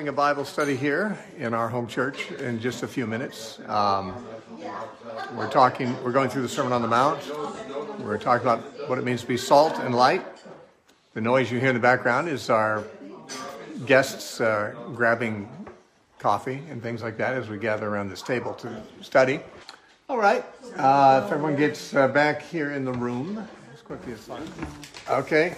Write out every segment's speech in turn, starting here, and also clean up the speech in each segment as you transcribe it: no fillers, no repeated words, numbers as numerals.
having a Bible study here in our home church in just a few minutes. We're going through the Sermon on the Mount. We're talking about what it means to be salt and light. The noise you hear in the background is our guests grabbing coffee and things like that as we gather around this table to study. All right. If everyone gets back here in the room as quickly as possible. Okay.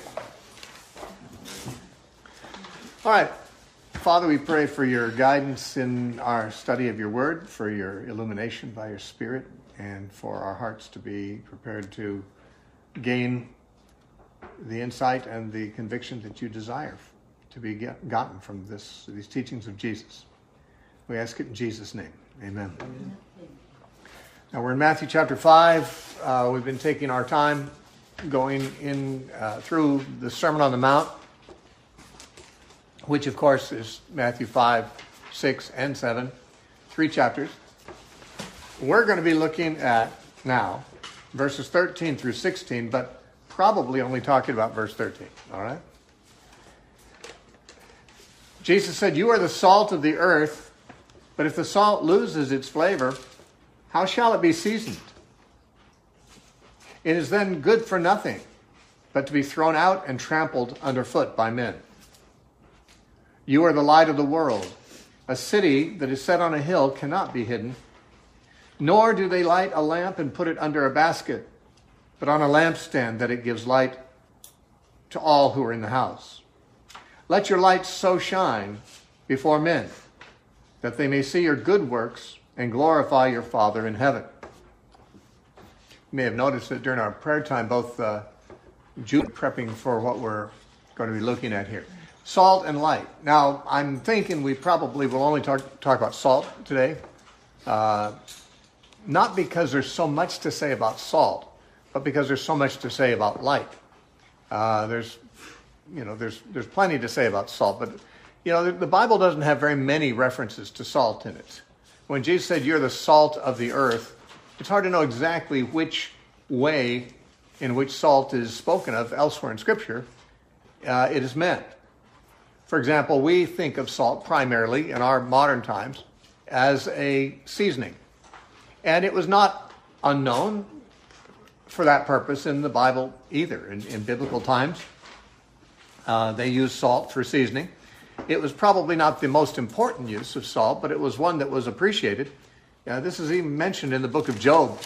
All right. Father, we pray for your guidance in our study of your word, for your illumination by your Spirit, and for our hearts to be prepared to gain the insight and the conviction that you desire to be gotten from these teachings of Jesus. We ask it in Jesus' name. Amen. Now we're in Matthew chapter 5. We've been taking our time going in through the Sermon on the Mount, which of course is Matthew 5, 6, and 7, 3 chapters. We're going to be looking at now verses 13 through 16, but probably only talking about verse 13, all right? Jesus said, "You are the salt of the earth, but if the salt loses its flavor, how shall it be seasoned? It is then good for nothing, but to be thrown out and trampled underfoot by men. You are the light of the world. A city that is set on a hill cannot be hidden. Nor do they light a lamp and put it under a basket, but on a lampstand that it gives light to all who are in the house. Let your light so shine before men, that they may see your good works and glorify your Father in heaven." You may have noticed that during our prayer time, both Jude prepping for what we're going to be looking at here. Salt and light. Now, I'm thinking we probably will only talk about salt today. Not because there's so much to say about salt, but because there's so much to say about light. There's plenty to say about salt, but the Bible doesn't have very many references to salt in it. When Jesus said, "You're the salt of the earth," it's hard to know exactly which way in which salt is spoken of elsewhere in Scripture it is meant. For example, we think of salt primarily in our modern times as a seasoning. And it was not unknown for that purpose in the Bible either. In biblical times, they used salt for seasoning. It was probably not the most important use of salt, but it was one that was appreciated. This is even mentioned in the book of Job.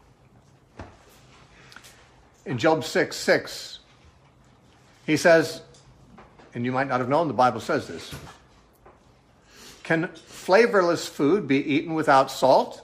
In Job 6:6, he says, and you might not have known the Bible says this, "Can flavorless food be eaten without salt?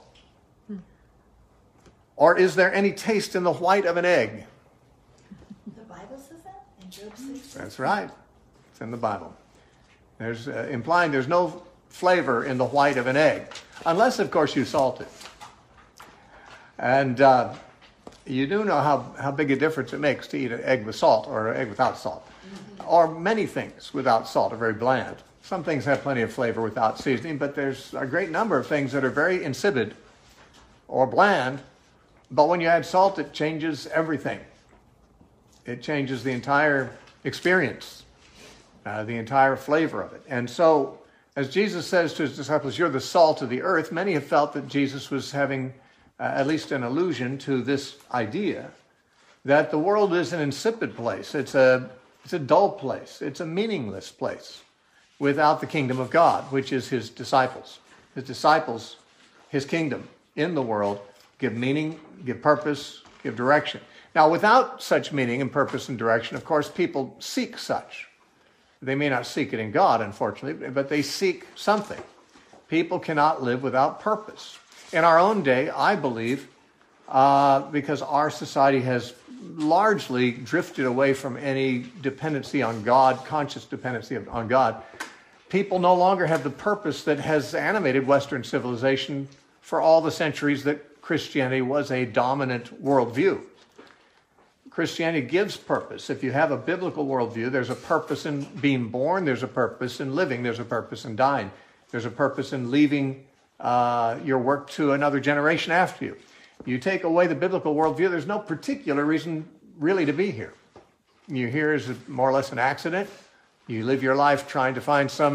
Or is there any taste in the white of an egg?" The Bible says that in Job 6? That's right. It's in the Bible. There's implying there's no flavor in the white of an egg, unless, of course, you salt it. And you do know how big a difference it makes to eat an egg with salt or an egg without salt. Or many things without salt are very bland. Some things have plenty of flavor without seasoning, but there's a great number of things that are very insipid or bland. But when you add salt, it changes everything. It changes the entire experience, the entire flavor of it. And so, as Jesus says to his disciples, "You're the salt of the earth," many have felt that Jesus was having at least an allusion to this idea that the world is an insipid place. It's a dull place. It's a meaningless place without the kingdom of God, which is his disciples. His disciples, his kingdom in the world, give meaning, give purpose, give direction. Now, without such meaning and purpose and direction, of course, people seek such. They may not seek it in God, unfortunately, but they seek something. People cannot live without purpose. In our own day, I believe, because our society has largely drifted away from any dependency on God, conscious dependency on God, people no longer have the purpose that has animated Western civilization for all the centuries that Christianity was a dominant worldview. Christianity gives purpose. If you have a biblical worldview, there's a purpose in being born, there's a purpose in living, there's a purpose in dying, there's a purpose in leaving your work to another generation after you. You take away the biblical worldview, there's no particular reason really to be here. You're here as more or less an accident. You live your life trying to find some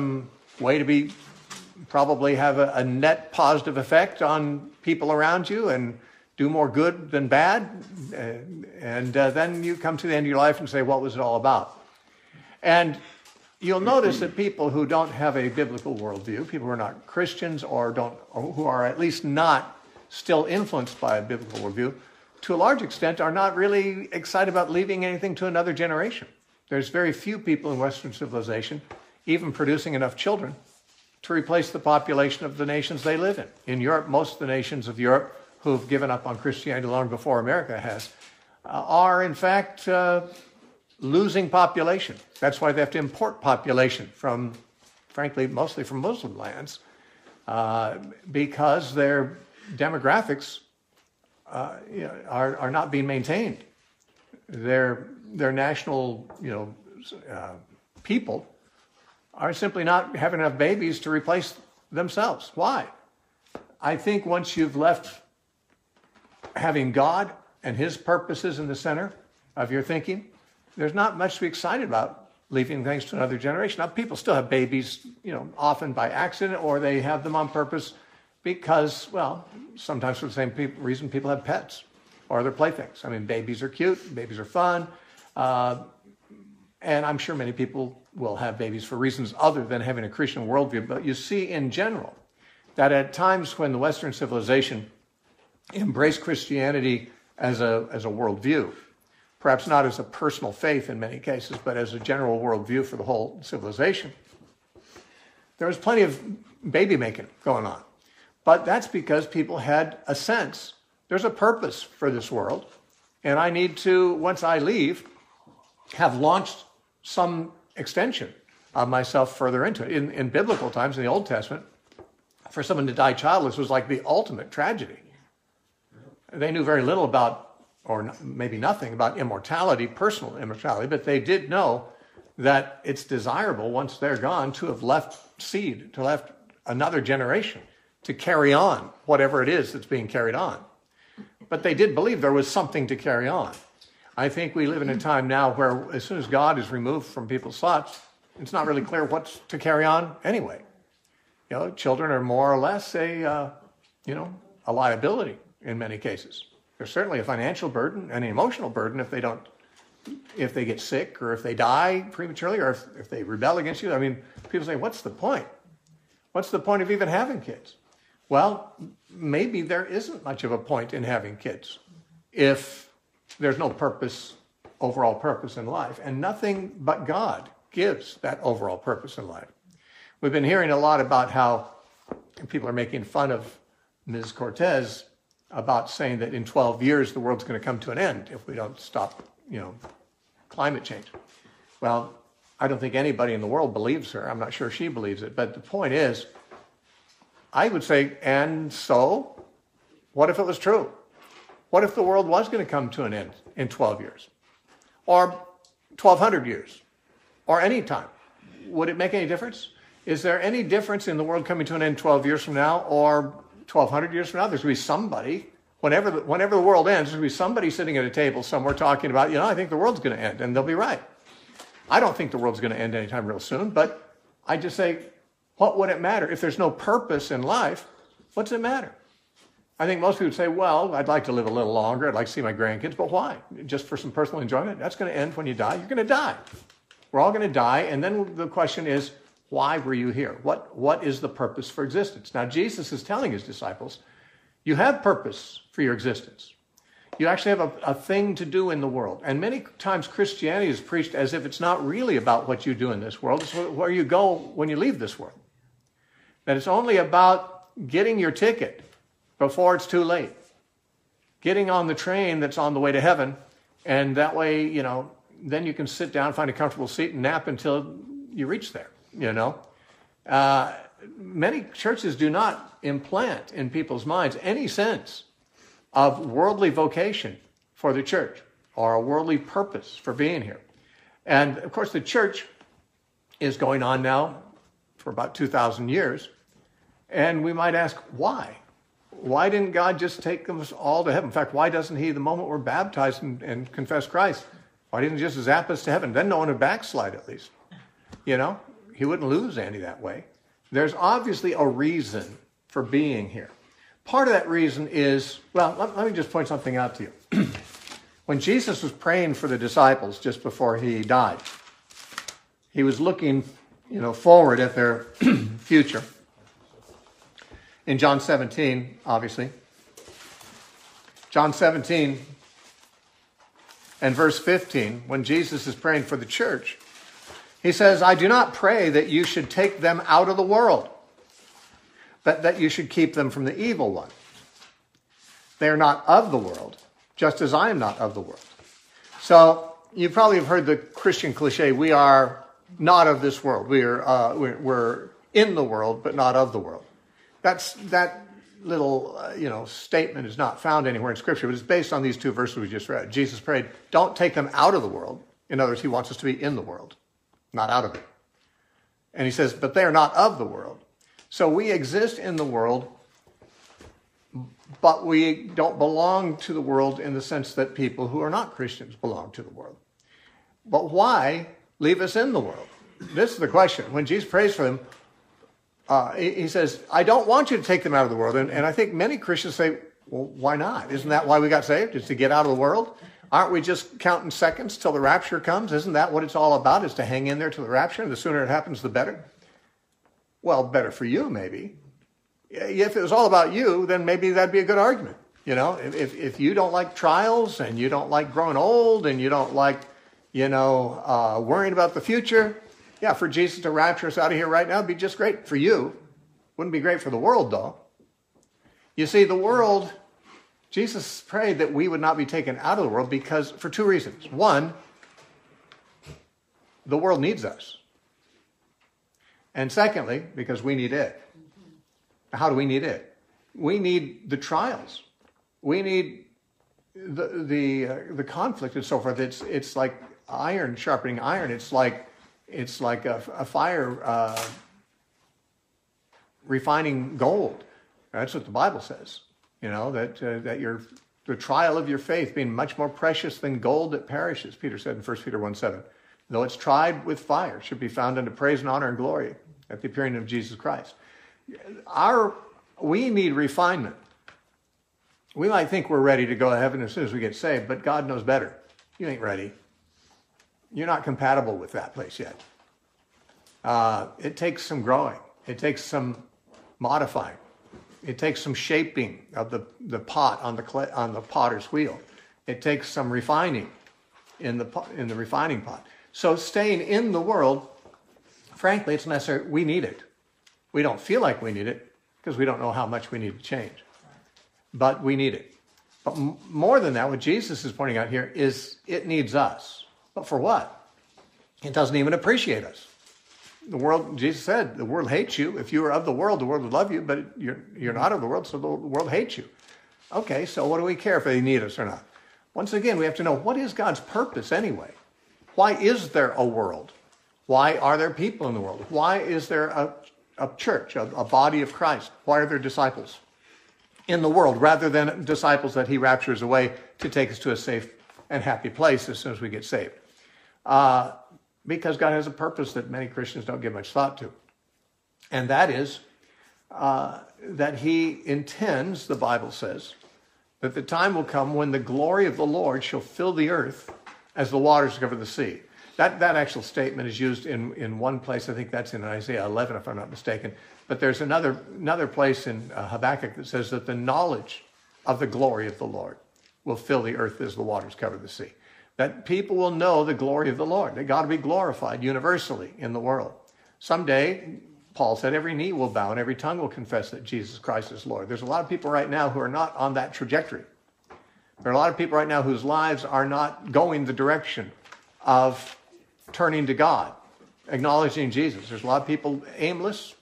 way to probably have a net positive effect on people around you and do more good than bad. And then you come to the end of your life and say, what was it all about? And you'll notice that people who don't have a biblical worldview, people who are not Christians or who are at least not still influenced by a biblical worldview, to a large extent are not really excited about leaving anything to another generation. There's very few people in Western civilization even producing enough children to replace the population of the nations they live in. In Europe, most of the nations of Europe who've given up on Christianity long before America has, are in fact losing population. That's why they have to import population from, frankly, mostly from Muslim lands, because their demographics are not being maintained. Their national people are simply not having enough babies to replace themselves. Why? I think once you've left having God and his purposes in the center of your thinking, there's not much to be excited about leaving things to another generation. Now, people still have babies, often by accident, or they have them on purpose because, well, sometimes for the same reason people have pets or their playthings. I mean, babies are cute, babies are fun, and I'm sure many people will have babies for reasons other than having a Christian worldview. But you see in general that at times when the Western civilization embraced Christianity as a worldview, perhaps not as a personal faith in many cases, but as a general worldview for the whole civilization, there was plenty of baby making going on. But that's because people had a sense, there's a purpose for this world, and I need to, once I leave, have launched some extension of myself further into it. In biblical times, in the Old Testament, for someone to die childless was like the ultimate tragedy. They knew very little about, or maybe nothing about immortality, personal immortality, but they did know that it's desirable, once they're gone, to have left seed, to left another generation to carry on whatever it is that's being carried on. But they did believe there was something to carry on. I think we live in a time now where as soon as God is removed from people's thoughts, it's not really clear what's to carry on anyway. Children are more or less a liability in many cases. They're certainly a financial burden and an emotional burden if they get sick or if they die prematurely or if they rebel against you. I mean, people say, what's the point? What's the point of even having kids? Well, maybe there isn't much of a point in having kids if there's no purpose, overall purpose in life. And nothing but God gives that overall purpose in life. We've been hearing a lot about how people are making fun of Ms. Cortez about saying that in 12 years the world's going to come to an end if we don't stop, climate change. Well, I don't think anybody in the world believes her. I'm not sure she believes it. But the point is, I would say, and so, what if it was true? What if the world was going to come to an end in 12 years? Or 1,200 years? Or any time? Would it make any difference? Is there any difference in the world coming to an end 12 years from now or 1,200 years from now? There's going to be somebody, whenever the world ends, there's going to be somebody sitting at a table somewhere talking about, I think the world's going to end, and they'll be right. I don't think the world's going to end anytime real soon, but I just say, what would it matter? If there's no purpose in life, what's it matter? I think most people would say, well, I'd like to live a little longer. I'd like to see my grandkids, but why? Just for some personal enjoyment? That's going to end when you die. You're going to die. We're all going to die, and then the question is, why were you here? What is the purpose for existence? Now, Jesus is telling his disciples, you have purpose for your existence. You actually have a thing to do in the world. And many times Christianity is preached as if it's not really about what you do in this world. It's where you go when you leave this world. That it's only about getting your ticket before it's too late. Getting on the train that's on the way to heaven, and that way, then you can sit down, find a comfortable seat, and nap until you reach there, Many churches do not implant in people's minds any sense of worldly vocation for the church or a worldly purpose for being here. And, of course, the church is going on now for about 2,000 years, and we might ask, why? Why didn't God just take us all to heaven? In fact, why doesn't he, the moment we're baptized and confess Christ, why didn't he just zap us to heaven? Then no one would backslide, at least. He wouldn't lose Andy that way. there's obviously a reason for being here. Part of that reason is, well, let me just point something out to you. When Jesus was praying for the disciples just before he died, he was looking, forward at their future. In John 17, obviously. John 17 and verse 15, when Jesus is praying for the church, he says, I do not pray that you should take them out of the world, but that you should keep them from the evil one. They are not of the world, just as I am not of the world. So you probably have heard the Christian cliche, we are not of this world. We're in the world, but not of the world. That little statement is not found anywhere in Scripture, but it's based on these two verses we just read. Jesus prayed, don't take them out of the world. In other words, he wants us to be in the world, not out of it. And he says, but they are not of the world. So we exist in the world, but we don't belong to the world in the sense that people who are not Christians belong to the world. But why leave us in the world? This is the question. When Jesus prays for them, he says, I don't want you to take them out of the world. And I think many Christians say, well, why not? Isn't that why we got saved? Is to get out of the world? Aren't we just counting seconds till the rapture comes? Isn't that what it's all about, is to hang in there till the rapture? And the sooner it happens, the better. Well, better for you, maybe. If it was all about you, then maybe that'd be a good argument. If you don't like trials and you don't like growing old and you don't like, worrying about the future, yeah, for Jesus to rapture us out of here right now would be just great for you. Wouldn't be great for the world, though. You see, the world, Jesus prayed that we would not be taken out of the world because, for two reasons. One, the world needs us. And secondly, because we need it. How do we need it? We need the trials. We need the conflict and so forth. It's like iron sharpening iron. It's like a fire refining gold. That's what the Bible says. That the trial of your faith being much more precious than gold that perishes, Peter said in 1 Peter 1:7. Though it's tried with fire, should be found unto praise and honor and glory at the appearing of Jesus Christ. We need refinement. We might think we're ready to go to heaven as soon as we get saved, but God knows better. You ain't ready. You're not compatible with that place yet. It takes some growing. It takes some modifying. It takes some shaping of the pot on the potter's wheel. It takes some refining in the refining pot. So staying in the world, frankly, it's necessary. We need it. We don't feel like we need it because we don't know how much we need to change. But we need it. But more than that, what Jesus is pointing out here is it needs us. But for what? It doesn't even appreciate us. The world, Jesus said, the world hates you. If you were of the world would love you, but you're not of the world, so the world hates you. Okay, so what do we care if they need us or not? Once again, we have to know, what is God's purpose anyway? Why is there a world? Why are there people in the world? Why is there a church, a body of Christ? Why are there disciples in the world rather than disciples that he raptures away to take us to a safe and happy place as soon as we get saved? Because God has a purpose that many Christians don't give much thought to. And that is that he intends, the Bible says, that the time will come when the glory of the Lord shall fill the earth as the waters cover the sea. That actual statement is used in one place. I think that's in Isaiah 11, if I'm not mistaken. But there's another place in Habakkuk that says that the knowledge of the glory of the Lord will fill the earth as the waters cover the sea. That people will know the glory of the Lord. That God will be glorified universally in the world. Someday, Paul said, every knee will bow and every tongue will confess that Jesus Christ is Lord. There's a lot of people right now who are not on that trajectory. There are a lot of people right now whose lives are not going the direction of turning to God, acknowledging Jesus. There's a lot of people aimless,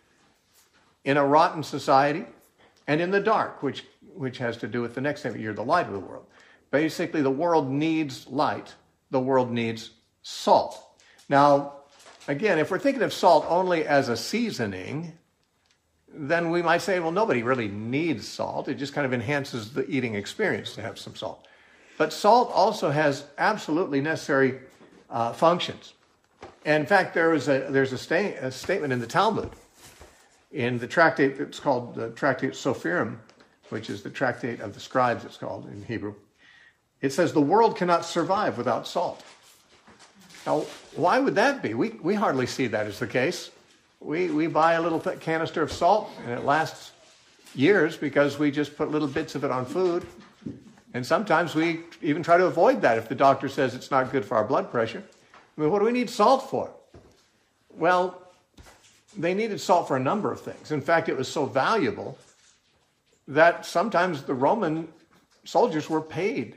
in a rotten society, and in the dark, which has to do with the next thing. You're the light of the world. Basically, the world needs light. The world needs salt. Now, again, if we're thinking of salt only as a seasoning, then we might say, well, nobody really needs salt. It just kind of enhances the eating experience to have some salt. But salt also has absolutely necessary functions. And in fact, there's a statement in the Talmud In the tractate that's called the Tractate Sophirim, which is the tractate of the scribes, it's called in Hebrew, it says the world cannot survive without salt. Now, why would that be? We hardly see that as the case. We buy a little canister of salt, and it lasts years because we just put little bits of it on food. And sometimes we even try to avoid that if the doctor says it's not good for our blood pressure. I mean, what do we need salt for? Well, they needed salt for a number of things. In fact, it was so valuable that sometimes the Roman soldiers were paid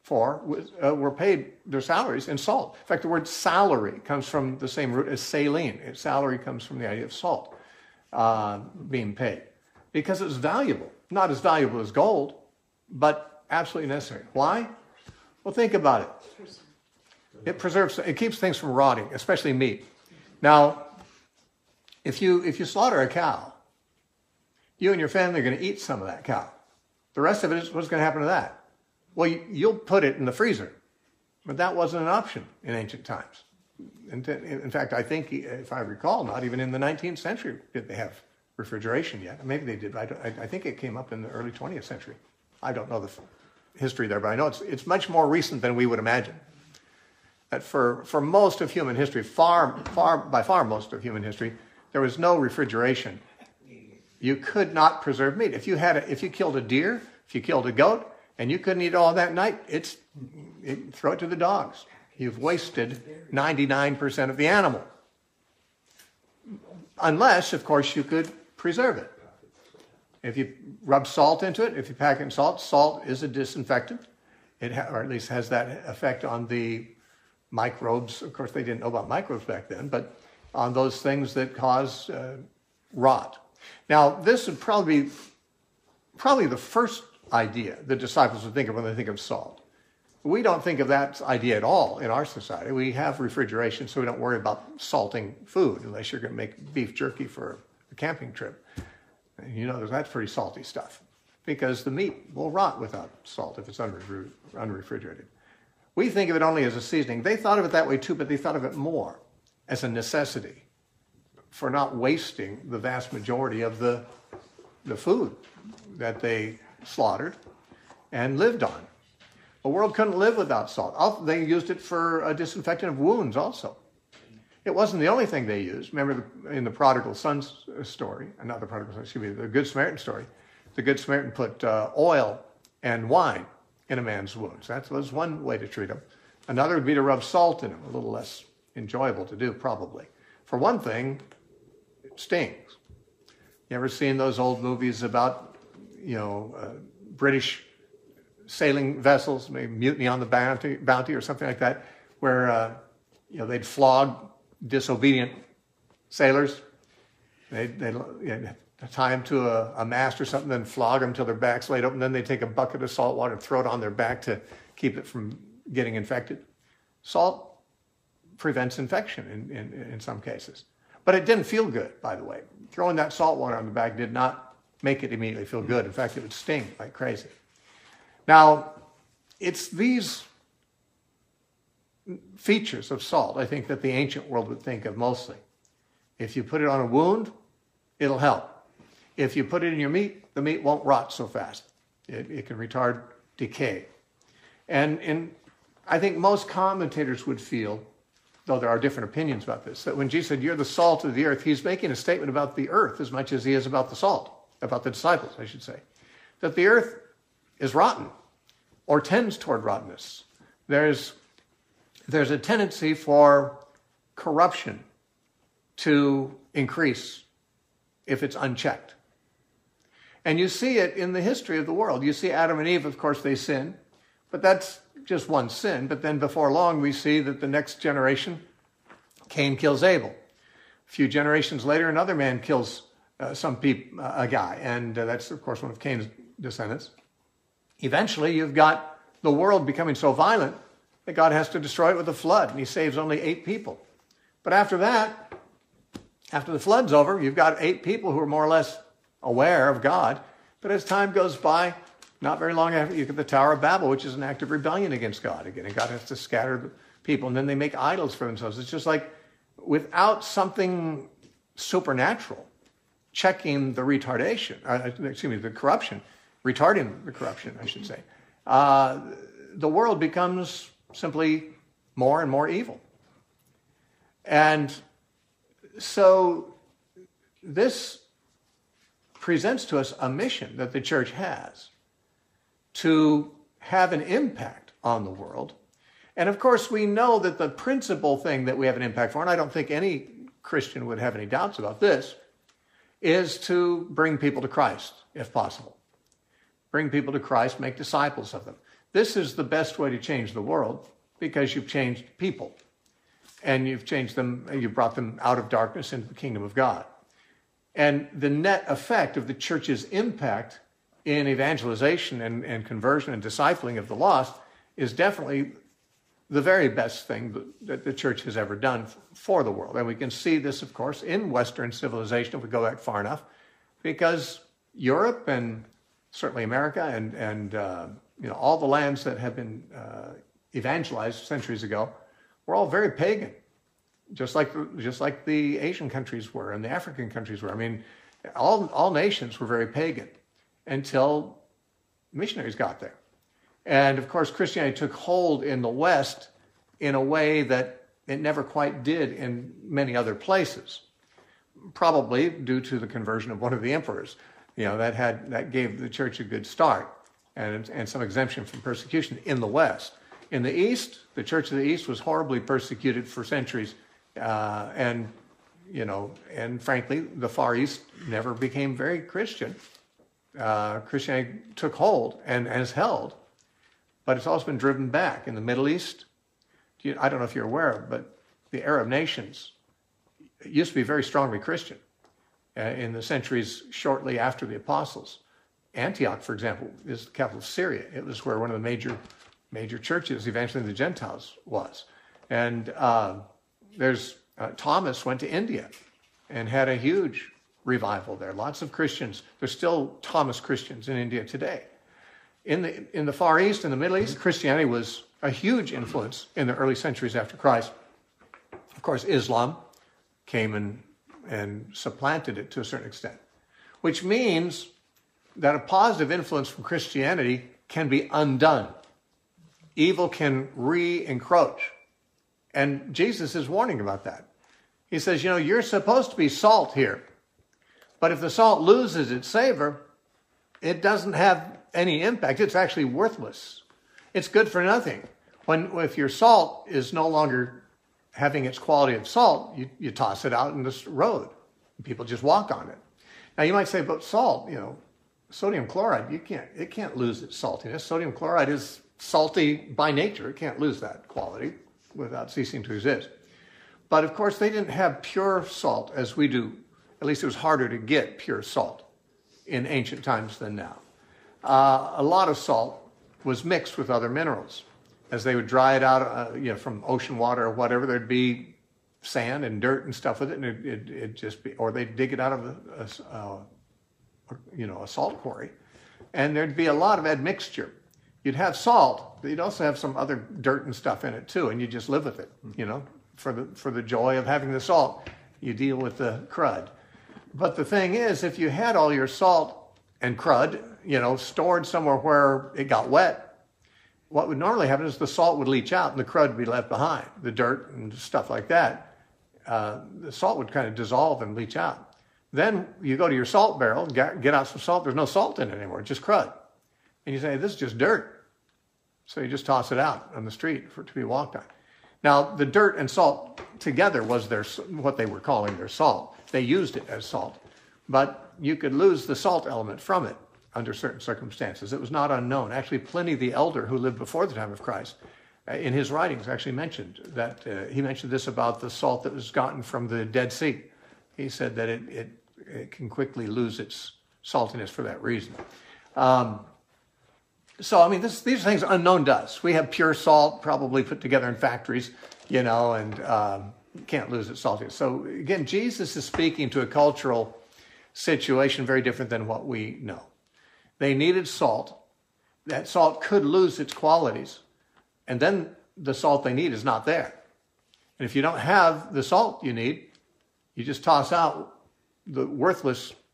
their salaries in salt. In fact, the word salary comes from the same root as saline. Salary comes from the idea of salt being paid because it was valuable. Not as valuable as gold, but absolutely necessary. Why? Well, think about it. It keeps things from rotting, especially meat. Now, if you slaughter a cow, you and your family are going to eat some of that cow. The rest of it is what's going to happen to that? Well, you'll put it in the freezer, but that wasn't an option in ancient times. In fact, I think, if I recall, not even in the 19th century did they have refrigeration yet. Maybe they did. I think it came up in the early 20th century. I don't know the history there, but I know it's much more recent than we would imagine. That for most of human history, by far most of human history, there was no refrigeration. You could not preserve meat. If you killed a deer, if you killed a goat, and you couldn't eat all that night, throw it to the dogs. You've wasted 99% of the animal. Unless, of course, you could preserve it. If you rub salt into it, if you pack it in salt is a disinfectant. Or at least has that effect on the microbes. Of course, they didn't know about microbes back then, but on those things that cause rot. Now, this would probably the first idea the disciples would think of when they think of salt. We don't think of that idea at all in our society. We have refrigeration, so we don't worry about salting food unless you're going to make beef jerky for a camping trip. You know, that's pretty salty stuff because the meat will rot without salt if it's unrefrigerated. We think of it only as a seasoning. They thought of it that way too, but they thought of it more as a necessity for not wasting the vast majority of the food that they slaughtered and lived on. The world couldn't live without salt. They used it for a disinfectant of wounds also. It wasn't the only thing they used. Remember in the prodigal son's story, not the prodigal son, excuse me, the Good Samaritan story, the Good Samaritan put oil and wine in a man's wounds. That was one way to treat him. Another would be to rub salt in him, a little less enjoyable to do probably. For one thing, it stings. You ever seen those old movies about British sailing vessels, maybe Mutiny on the Bounty or something like that, where they'd flog disobedient sailors. They'd tie them to a mast or something, then flog them till their back's laid open. Then they'd take a bucket of salt water and throw it on their back to keep it from getting infected. Salt prevents infection in some cases. But it didn't feel good, by the way. Throwing that salt water on the back did not make it immediately feel good. In fact, it would sting like crazy. Now, it's these features of salt, I think, that the ancient world would think of mostly. If you put it on a wound, it'll help. If you put it in your meat, the meat won't rot so fast. It can retard decay. And I think most commentators would feel, though there are different opinions about this, that when Jesus said, "You're the salt of the earth," he's making a statement about the earth as much as he is about the salt. About the disciples, I should say, that the earth is rotten or tends toward rottenness. There's a tendency for corruption to increase if it's unchecked. And you see it in the history of the world. You see Adam and Eve, of course, they sin, but that's just one sin. But then before long, we see that the next generation, Cain kills Abel. A few generations later, another man kills a guy, and that's, of course, one of Cain's descendants. Eventually, you've got the world becoming so violent that God has to destroy it with a flood, and he saves only 8 people. But after that, after the flood's over, you've got 8 people who are more or less aware of God. But as time goes by, not very long after, you get the Tower of Babel, which is an act of rebellion against God again, and God has to scatter the people, and then they make idols for themselves. It's just like without something supernatural, checking the retardation, the corruption, retarding the corruption, I should say, the world becomes simply more and more evil. And so this presents to us a mission that the church has to have an impact on the world. And of course, we know that the principal thing that we have an impact for, and I don't think any Christian would have any doubts about this, is to bring people to Christ, if possible. Bring people to Christ, make disciples of them. This is the best way to change the world, because you've changed people. And you've changed them, you've brought them out of darkness into the kingdom of God. And the net effect of the church's impact in evangelization and conversion and discipling of the lost is definitely the very best thing that the church has ever done for the world. And we can see this, of course, in Western civilization, if we go back far enough, because Europe and certainly America and all the lands that have been evangelized centuries ago were all very pagan, just like the Asian countries were and the African countries were. I mean, all nations were very pagan until missionaries got there. And of course, Christianity took hold in the West in a way that it never quite did in many other places, probably due to the conversion of one of the emperors. That gave the church a good start and some exemption from persecution in the West. In the East, the Church of the East was horribly persecuted for centuries, and frankly, the Far East never became very Christian. Christianity took hold and has held, but it's also been driven back. In the Middle East, I don't know if you're aware, but the Arab nations used to be very strongly Christian in the centuries shortly after the apostles. Antioch, for example, is the capital of Syria. It was where one of the major churches, eventually the Gentiles, was. And Thomas went to India and had a huge revival there. Lots of Christians. There's still Thomas Christians in India today. In the Far East, in the Middle East, Christianity was a huge influence in the early centuries after Christ. Of course, Islam came and supplanted it to a certain extent, which means that a positive influence from Christianity can be undone. Evil can re-encroach. And Jesus is warning about that. He says, you're supposed to be salt here, but if the salt loses its savor, it doesn't have any impact. It's actually worthless. It's good for nothing. If your salt is no longer having its quality of salt, you toss it out in the road. People just walk on it. Now you might say, but salt, sodium chloride, it can't lose its saltiness. Sodium chloride is salty by nature. It can't lose that quality without ceasing to exist. But of course, they didn't have pure salt as we do. At least it was harder to get pure salt in ancient times than now. A lot of salt was mixed with other minerals. As they would dry it out from ocean water or whatever, there'd be sand and dirt and stuff with it, and it'd just be, or they'd dig it out of a salt quarry, and there'd be a lot of admixture. You'd have salt, but you'd also have some other dirt and stuff in it too, and you just live with it, for the joy of having the salt. You deal with the crud. But the thing is, if you had all your salt and crud, stored somewhere where it got wet, what would normally happen is the salt would leach out and the crud would be left behind, the dirt and stuff like that. The salt would kind of dissolve and leach out. Then you go to your salt barrel, get out some salt. There's no salt in it anymore, just crud. And you say, this is just dirt. So you just toss it out on the street for it to be walked on. Now, the dirt and salt together was what they were calling their salt. They used it as salt. But you could lose the salt element from it under certain circumstances. It was not unknown. Actually, Pliny the Elder, who lived before the time of Christ, in his writings actually mentioned that, he mentioned this about the salt that was gotten from the Dead Sea. He said that it can quickly lose its saltiness for that reason. These are things unknown to us. We have pure salt probably put together in factories, and can't lose its saltiness. So again, Jesus is speaking to a cultural situation very different than what we know. They needed salt. That salt could lose its qualities, and then the salt they need is not there. And if you don't have the salt you need, you just toss out the worthless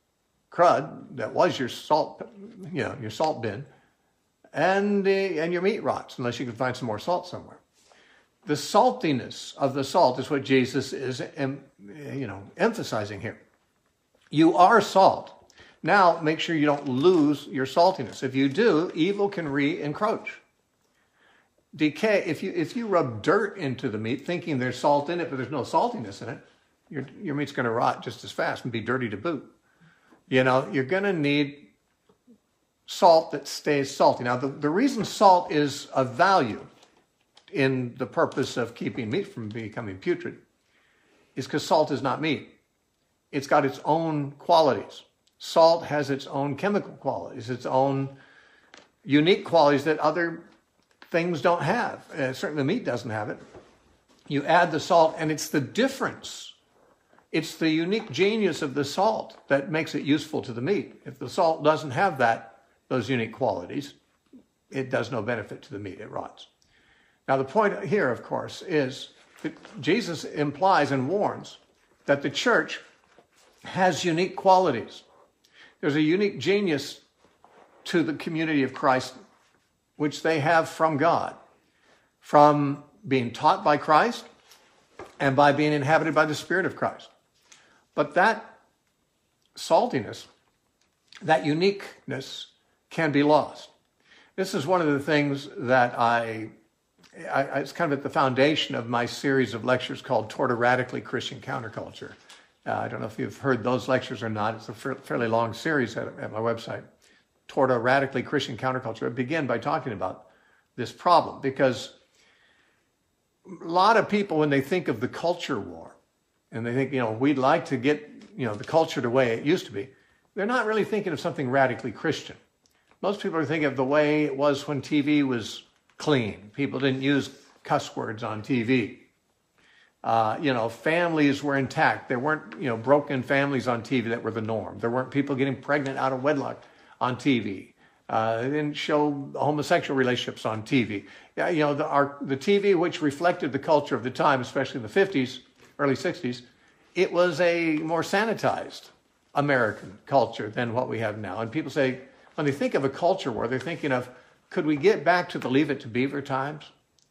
crud that was your salt, your salt bin, and your meat rots unless you can find some more salt somewhere. The saltiness of the salt is what Jesus is, emphasizing here. You are salt. Now, make sure you don't lose your saltiness. If you do, evil can re-encroach. Decay. If you rub dirt into the meat, thinking there's salt in it, but there's no saltiness in it, your meat's going to rot just as fast and be dirty to boot. You're going to need salt that stays salty. Now, the reason salt is of value in the purpose of keeping meat from becoming putrid is because salt is not meat. It's got its own qualities. Salt has its own chemical qualities, its own unique qualities that other things don't have. Certainly meat doesn't have it. You add the salt, and it's the difference. It's the unique genius of the salt that makes it useful to the meat. If the salt doesn't have those unique qualities, it does no benefit to the meat. It rots. Now, the point here, of course, is that Jesus implies and warns that the church has unique qualities. There's a unique genius to the community of Christ, which they have from God, from being taught by Christ and by being inhabited by the Spirit of Christ. But that saltiness, that uniqueness can be lost. This is one of the things that it's kind of at the foundation of my series of lectures called Toward a Radically Christian Counterculture. I don't know if you've heard those lectures or not. It's a fairly long series at my website, Toward a Radically Christian Counterculture. I begin by talking about this problem because a lot of people, when they think of the culture war, and they think, we'd like to get, the culture the way it used to be, they're not really thinking of something radically Christian. Most people are thinking of the way it was when TV was clean. People didn't use cuss words on TV. Families were intact. There weren't, broken families on TV that were the norm. There weren't people getting pregnant out of wedlock on TV. They didn't show homosexual relationships on TV. The TV, which reflected the culture of the time, especially in the 50s, early 60s, it was a more sanitized American culture than what we have now. And people say, when they think of a culture war, they're thinking of, could we get back to the Leave It to Beaver times?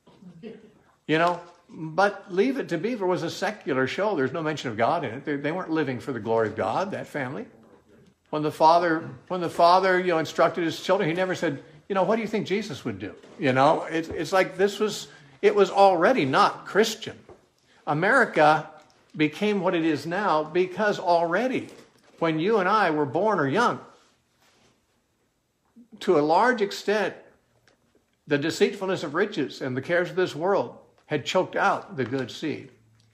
But Leave It to Beaver was a secular show. There's no mention of God in it. They weren't living for the glory of God, that family. When the father, instructed his children, he never said, what do you think Jesus would do? It's like it was already not Christian. America became what it is now because already when you and I were born or young, to a large extent, the deceitfulness of riches and the cares of this world had choked out the good seed.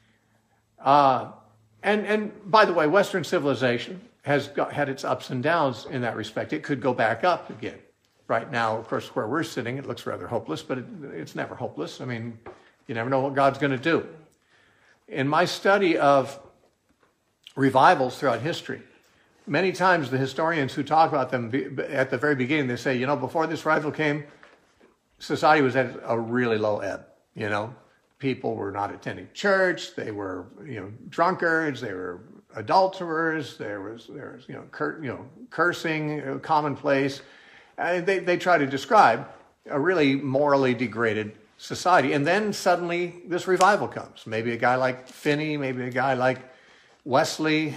And by the way, Western civilization has had its ups and downs in that respect. It could go back up again. Right now, of course, where we're sitting, it looks rather hopeless, but it's never hopeless. I mean, you never know what God's going to do. In my study of revivals throughout history, many times the historians who talk about them at the very beginning, they say, before this revival came, society was at a really low ebb. People were not attending church. They were, drunkards. They were adulterers. There was cursing, commonplace. They try to describe a really morally degraded society. And then suddenly this revival comes. Maybe a guy like Finney, maybe a guy like Wesley,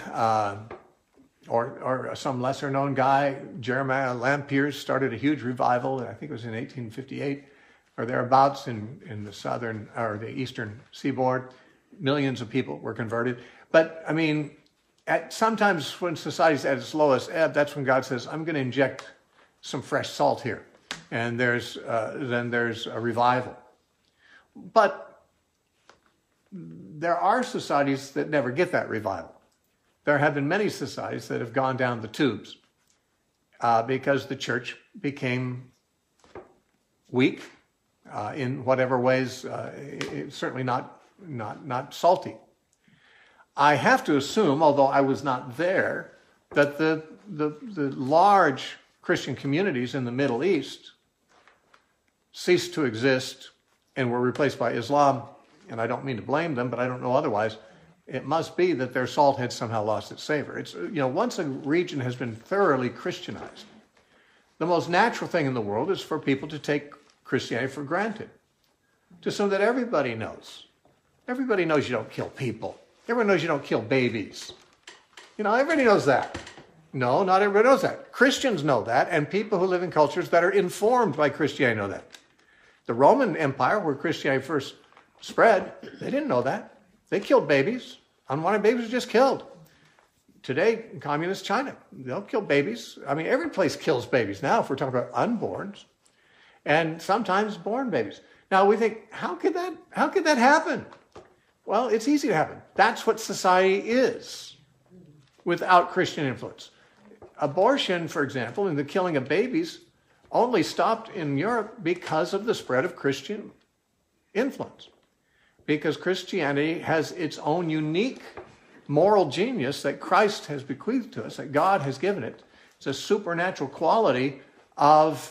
or some lesser known guy, Jeremiah Lampiers, started a huge revival. I think it was in 1858 or thereabouts in the southern or the eastern seaboard. Millions of people were converted. But I mean, sometimes when society's at its lowest ebb, that's when God says, I'm going to inject some fresh salt here. And then there's a revival. But there are societies that never get that revival. There have been many societies that have gone down the tubes because the church became weak in whatever ways, certainly not salty. I have to assume, although I was not there, that the large Christian communities in the Middle East ceased to exist and were replaced by Islam. And I don't mean to blame them, but I don't know otherwise. It must be that their salt had somehow lost its savor. It's, once a region has been thoroughly Christianized, the most natural thing in the world is for people to take Christianity for granted, to assume that everybody knows. Everybody knows you don't kill people. Everyone knows you don't kill babies. Everybody knows that. No, not everybody knows that. Christians know that, and people who live in cultures that are informed by Christianity know that. The Roman Empire, where Christianity first spread, they didn't know that. They killed babies. Unwanted babies were just killed. Today, in communist China, they'll kill babies. I mean, every place kills babies now if we're talking about unborns, and sometimes born babies. Now we think, how could that happen? Well, it's easy to happen. That's what society is without Christian influence. Abortion, for example, and the killing of babies only stopped in Europe because of the spread of Christian influence. Because Christianity has its own unique moral genius that Christ has bequeathed to us, that God has given it. It's a supernatural quality of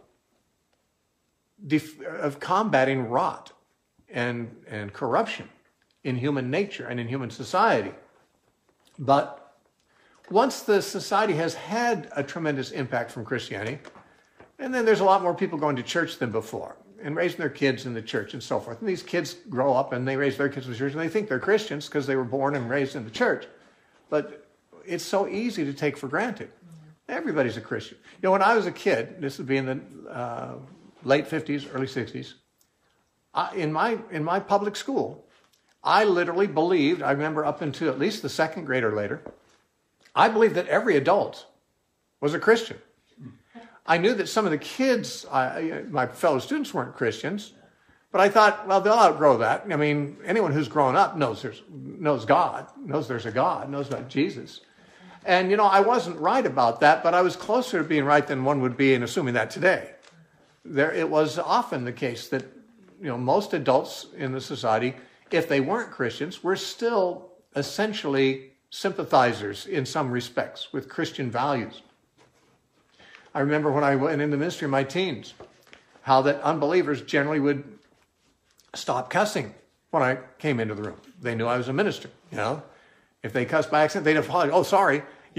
combating rot and corruption in human nature and in human society. But once the society has had a tremendous impact from Christianity, and then there's a lot more people going to church than before and raising their kids in the church and so forth. And these kids grow up and they raise their kids in the church and they think they're Christians because they were born and raised in the church. But it's so easy to take for granted. Everybody's a Christian. When I was a kid, this would be in the late 50s, early 60s, in my public school, I literally believed, I remember up into at least the second grade or later, I believed that every adult was a Christian. I knew that some of the kids, my fellow students, weren't Christians, but I thought, well, they'll outgrow that. I mean, anyone who's grown up knows God, knows there's a God, knows about Jesus. And, I wasn't right about that, but I was closer to being right than one would be in assuming that today. It was often the case that, most adults in the society, if they weren't Christians, were still essentially sympathizers in some respects with Christian values. I remember when I went into ministry in my teens, how that unbelievers generally would stop cussing when I came into the room. They knew I was a minister, If they cussed by accident, they'd apologize. Oh, sorry,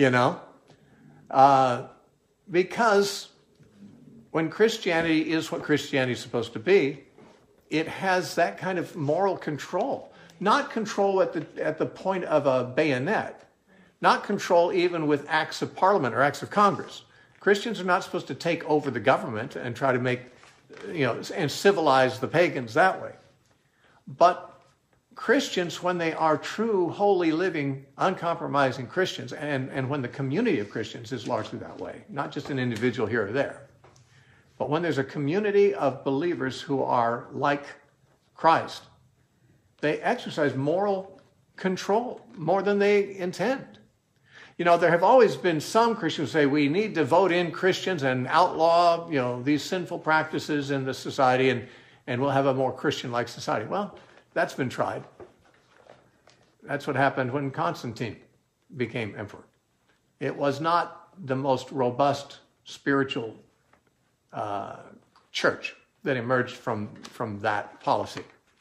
Because when Christianity is what Christianity is supposed to be, it has that kind of moral control. Not control at the point of a bayonet. Not control even with acts of parliament or acts of Congress. Christians are not supposed to take over the government and try to make, and civilize the pagans that way. But Christians, when they are true, holy, living, uncompromising Christians, and when the community of Christians is largely that way, not just an individual here or there, but when there's a community of believers who are like Christ, they exercise moral control more than they intend. There have always been some Christians who say we need to vote in Christians and outlaw, these sinful practices in the society and we'll have a more Christian-like society. Well, that's been tried. That's what happened when Constantine became emperor. It was not the most robust spiritual church that emerged from that policy.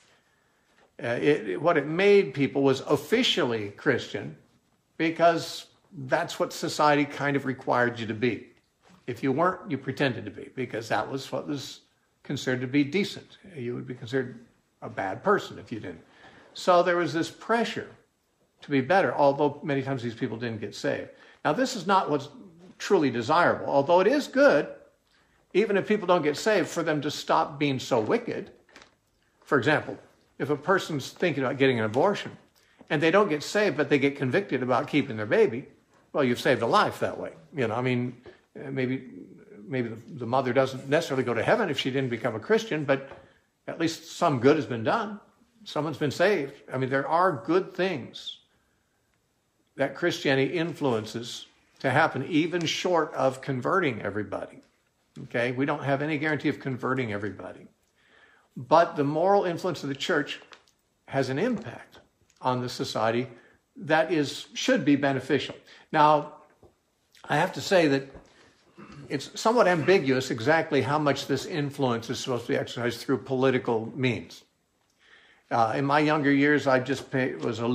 What it made people was officially Christian because that's what society kind of required you to be. If you weren't, you pretended to be, because that was what was considered to be decent. You would be considered a bad person if you didn't. So there was this pressure to be better, although many times these people didn't get saved. Now, this is not what's truly desirable, although it is good, even if people don't get saved, for them to stop being so wicked. For example, if a person's thinking about getting an abortion and they don't get saved, but they get convicted about keeping their baby, well, you've saved a life that way. Maybe the mother doesn't necessarily go to heaven if she didn't become a Christian, but at least some good has been done. Someone's been saved. There are good things that Christianity influences to happen, even short of converting everybody. Okay? We don't have any guarantee of converting everybody. But the moral influence of the church has an impact on the society that should be beneficial. Now, I have to say that it's somewhat ambiguous exactly how much this influence is supposed to be exercised through political means. In my younger years, I just was aloof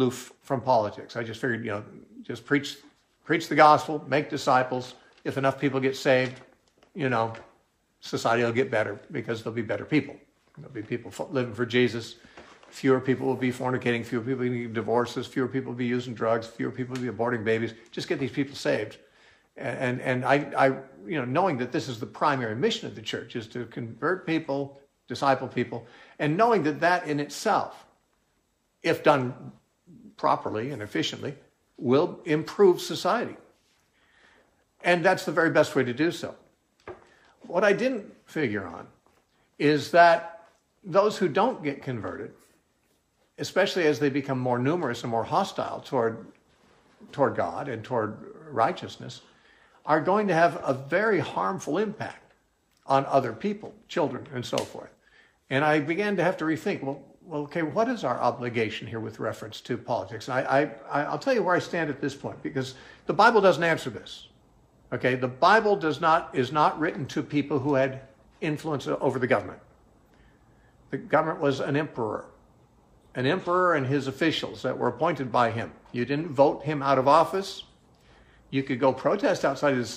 from politics. I just figured, just preach the gospel, make disciples. If enough people get saved, society will get better because there'll be better people. There'll be people living for Jesus. Fewer people will be fornicating. Fewer people will be getting divorces. Fewer people will be using drugs. Fewer people will be aborting babies. Just get these people saved. And I knowing that this is the primary mission of the church, is to convert people, disciple people, and knowing that in itself, if done properly and efficiently, will improve society. And that's the very best way to do so. What I didn't figure on is that those who don't get converted, especially as they become more numerous and more hostile toward God and toward righteousness, are going to have a very harmful impact on other people, children, and so forth. And I began to have to rethink, well, okay, what is our obligation here with reference to politics? And I'll tell you where I stand at this point, because the Bible doesn't answer this. Okay, the Bible is not written to people who had influence over the government. The government was an emperor and his officials that were appointed by him. You didn't vote him out of office. You could go protest outside his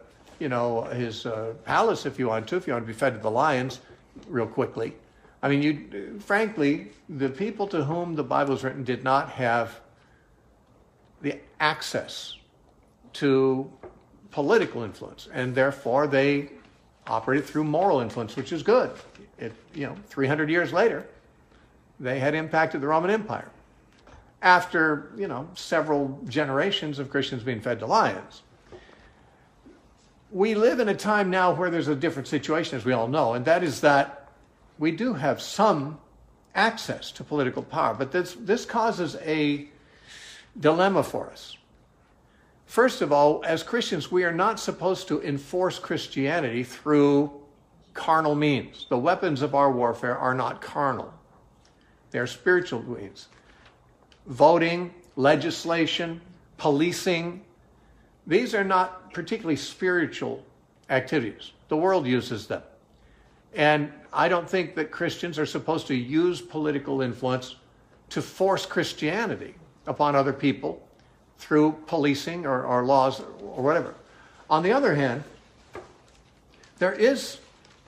palace if you wanted to be fed to the lions real quickly. I mean, frankly, the people to whom the Bible is written did not have the access to political influence, and therefore they operated through moral influence, which is good. 300 years later, they had impacted the Roman Empire after, several generations of Christians being fed to lions. We live in a time now where there's a different situation, as we all know, and that is that we do have some access to political power, but this causes a dilemma for us. First of all, as Christians, we are not supposed to enforce Christianity through carnal means. The weapons of our warfare are not carnal. They're spiritual means. Voting, legislation, policing, these are not particularly spiritual activities. The world uses them. And I don't think that Christians are supposed to use political influence to force Christianity upon other people through policing or laws or whatever. On the other hand, there is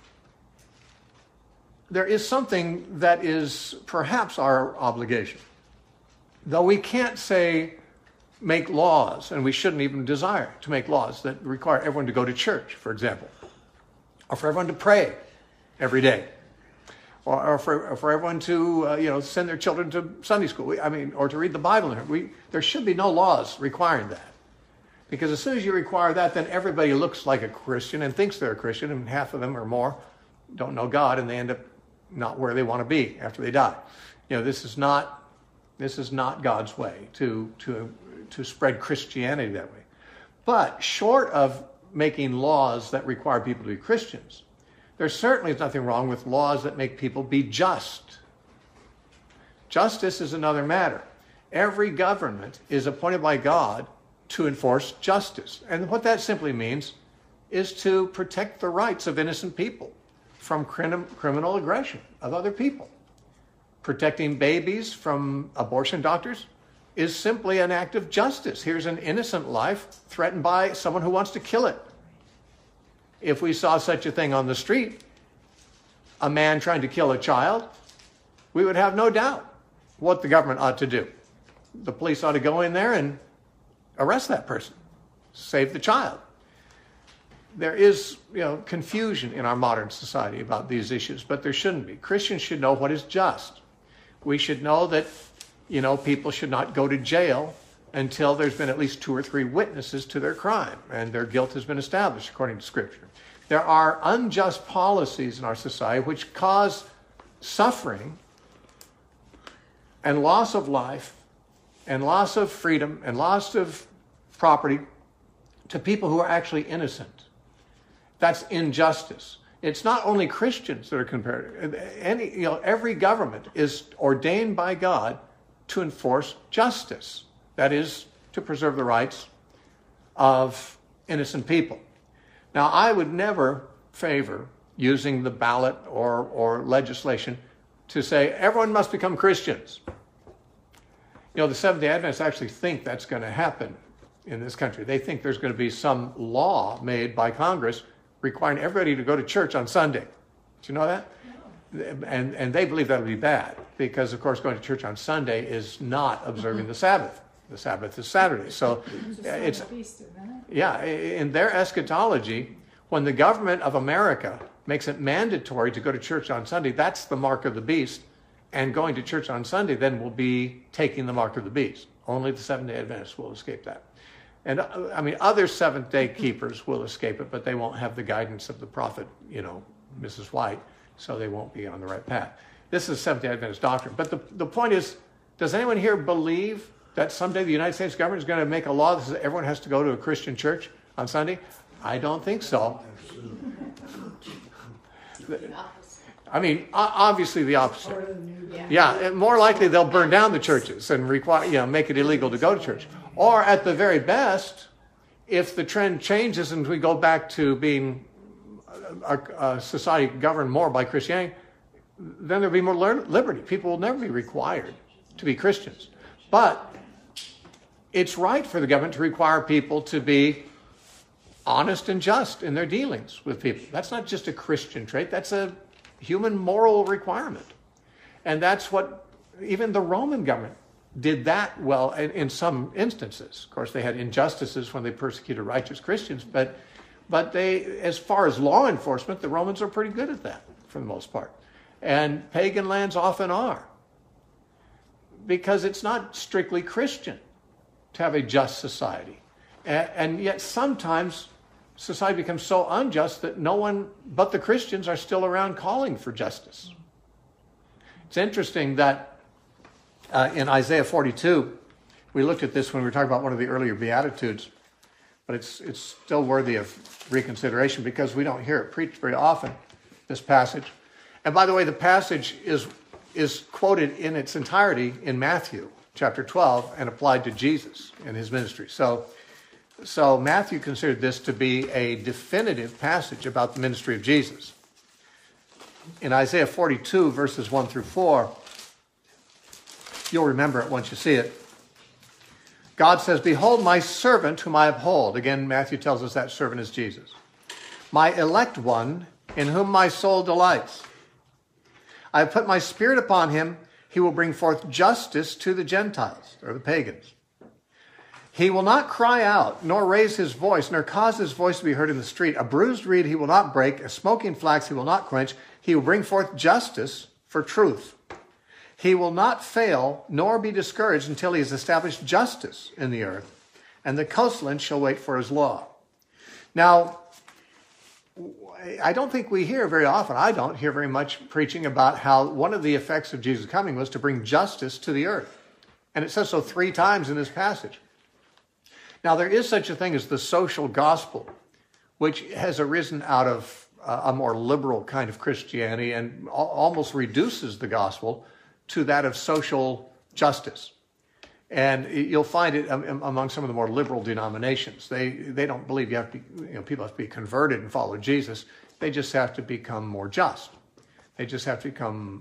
something that is perhaps our obligation. Though we can't say make laws, and we shouldn't even desire to make laws that require everyone to go to church, for example, or for everyone to pray every day, or for everyone to send their children to Sunday school. Or to read the Bible. There should be no laws requiring that, because as soon as you require that, then everybody looks like a Christian and thinks they're a Christian, and half of them or more don't know God, and they end up not where they want to be after they die. This is not God's way to spread Christianity that way. But short of making laws that require people to be Christians, there certainly is nothing wrong with laws that make people be just. Justice is another matter. Every government is appointed by God to enforce justice. And what that simply means is to protect the rights of innocent people from criminal aggression of other people. Protecting babies from abortion doctors is simply an act of justice. Here's an innocent life threatened by someone who wants to kill it. If we saw such a thing on the street, a man trying to kill a child, we would have no doubt what the government ought to do. The police ought to go in there and arrest that person, save the child. There is, confusion in our modern society about these issues, but there shouldn't be. Christians should know what is just. We should know that, people should not go to jail until there's been at least 2 or 3 witnesses to their crime and their guilt has been established according to Scripture. There are unjust policies in our society which cause suffering and loss of life and loss of freedom and loss of property to people who are actually innocent. That's injustice. It's not only Christians that are compared. Every government is ordained by God to enforce justice. That is, to preserve the rights of innocent people. Now, I would never favor using the ballot or legislation to say everyone must become Christians. the Seventh-day Adventists actually think that's going to happen in this country. They think there's going to be some law made by Congress requiring everybody to go to church on Sunday. Do you know that? And they believe that'll be bad because, of course, going to church on Sunday is not observing the Sabbath. The Sabbath is Saturday. So it's, yeah, in their eschatology, when the government of America makes it mandatory to go to church on Sunday, that's the mark of the beast. And going to church on Sunday then will be taking the mark of the beast. Only the Seventh-day Adventists will escape that. And other Seventh-day keepers will escape it, but they won't have the guidance of the prophet, Mrs. White, so they won't be on the right path. This is Seventh-day Adventist doctrine. But the point is, does anyone here believe that someday the United States government is going to make a law that says everyone has to go to a Christian church on Sunday? I don't think so. Obviously the opposite. Yeah, and more likely they'll burn down the churches and make it illegal to go to church. Or at the very best, if the trend changes and we go back to being a society governed more by Christianity, then there'll be more liberty. People will never be required to be Christians. But it's right for the government to require people to be honest and just in their dealings with people. That's not just a Christian trait. That's a human moral requirement. And that's what even the Roman government did that well in some instances. Of course, they had injustices when they persecuted righteous Christians, but they, as far as law enforcement, the Romans are pretty good at that for the most part. And pagan lands often are, because it's not strictly Christian to have a just society. And yet sometimes society becomes so unjust that no one but the Christians are still around calling for justice. It's interesting that in Isaiah 42, we looked at this when we were talking about one of the earlier Beatitudes, but it's still worthy of reconsideration because we don't hear it preached very often, this passage. And by the way, the passage is quoted in its entirety in Matthew chapter 12 and applied to Jesus in his ministry. So Matthew considered this to be a definitive passage about the ministry of Jesus. In Isaiah 42, verses 1 through 4, you'll remember it once you see it. God says, "Behold my servant whom I uphold." Again, Matthew tells us that servant is Jesus. "My elect one, in whom my soul delights. I have put my spirit upon him. He will bring forth justice to the Gentiles," or the pagans. "He will not cry out, nor raise his voice, nor cause his voice to be heard in the street. A bruised reed he will not break, a smoking flax he will not quench. He will bring forth justice for truth. He will not fail, nor be discouraged until he has established justice in the earth, and the coastlands shall wait for his law." Now, I don't think we hear very often, I don't hear very much preaching about how one of the effects of Jesus' coming was to bring justice to the earth. And it says so 3 times in this passage. Now, there is such a thing as the social gospel, which has arisen out of a more liberal kind of Christianity and almost reduces the gospel to that of social justice. And you'll find it among some of the more liberal denominations. They don't believe you have to be, people have to be converted and follow Jesus. They just have to become more just. They just have to become,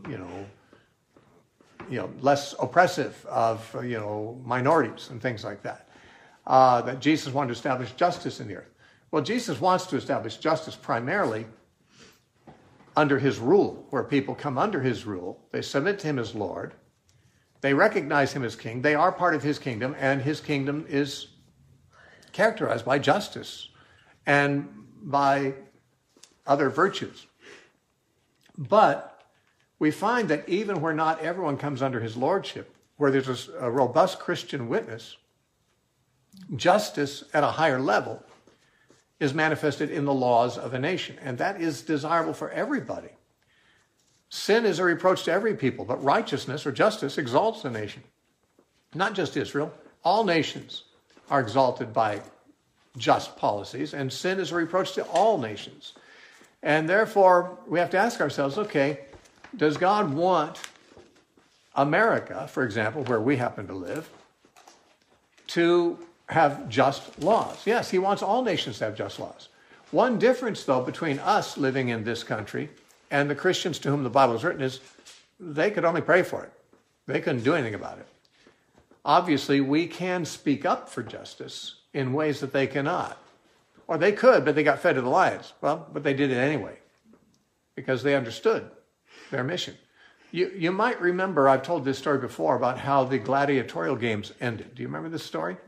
less oppressive of, minorities and things like that. That Jesus wanted to establish justice in the earth. Well, Jesus wants to establish justice primarily under his rule, where people come under his rule. They submit to him as Lord. They recognize him as king. They are part of his kingdom, and his kingdom is characterized by justice and by other virtues. But we find that even where not everyone comes under his lordship, where there's a robust Christian witness, justice at a higher level is manifested in the laws of a nation, and that is desirable for everybody. Sin is a reproach to every people, but righteousness or justice exalts a nation. Not just Israel, all nations are exalted by just policies, and sin is a reproach to all nations. And therefore, we have to ask ourselves, okay, does God want America, for example, where we happen to live, to have just laws? Yes, he wants all nations to have just laws. One difference, though, between us living in this country and the Christians to whom the Bible is written is they could only pray for it. They couldn't do anything about it. obviously we can speak up for justice in ways that they cannot. Or they could, but they got fed to the lions. Well, but they did it anyway because they understood their mission. You might remember, I've told this story before about how the gladiatorial games ended. Do you remember this story?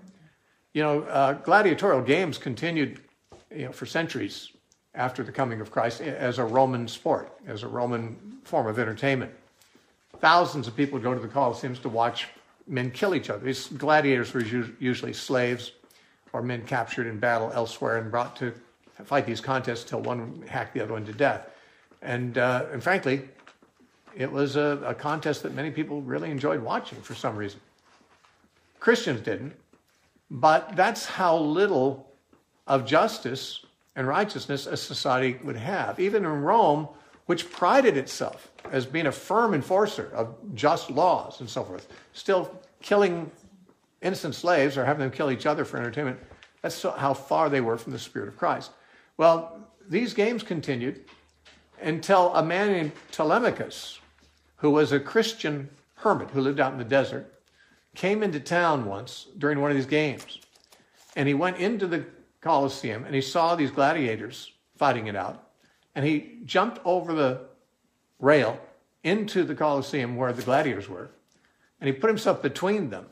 Gladiatorial games continued for centuries after the coming of Christ as a Roman sport, as a Roman form of entertainment. Thousands of people would go to the Colosseums to watch men kill each other. These gladiators were usually slaves or men captured in battle elsewhere and brought to fight these contests until one hacked the other one to death. And frankly, it was a contest that many people really enjoyed watching for some reason. Christians didn't, but that's how little of justice and righteousness a society would have. Even in Rome, which prided itself as being a firm enforcer of just laws and so forth, still killing innocent slaves or having them kill each other for entertainment. That's how far they were from the Spirit of Christ. Well, these games continued until a man named Telemachus, who was a Christian hermit who lived out in the desert, came into town once during one of these games. And he went into the Colosseum and he saw these gladiators fighting it out. And he jumped over the rail into the Colosseum where the gladiators were. And he put himself between them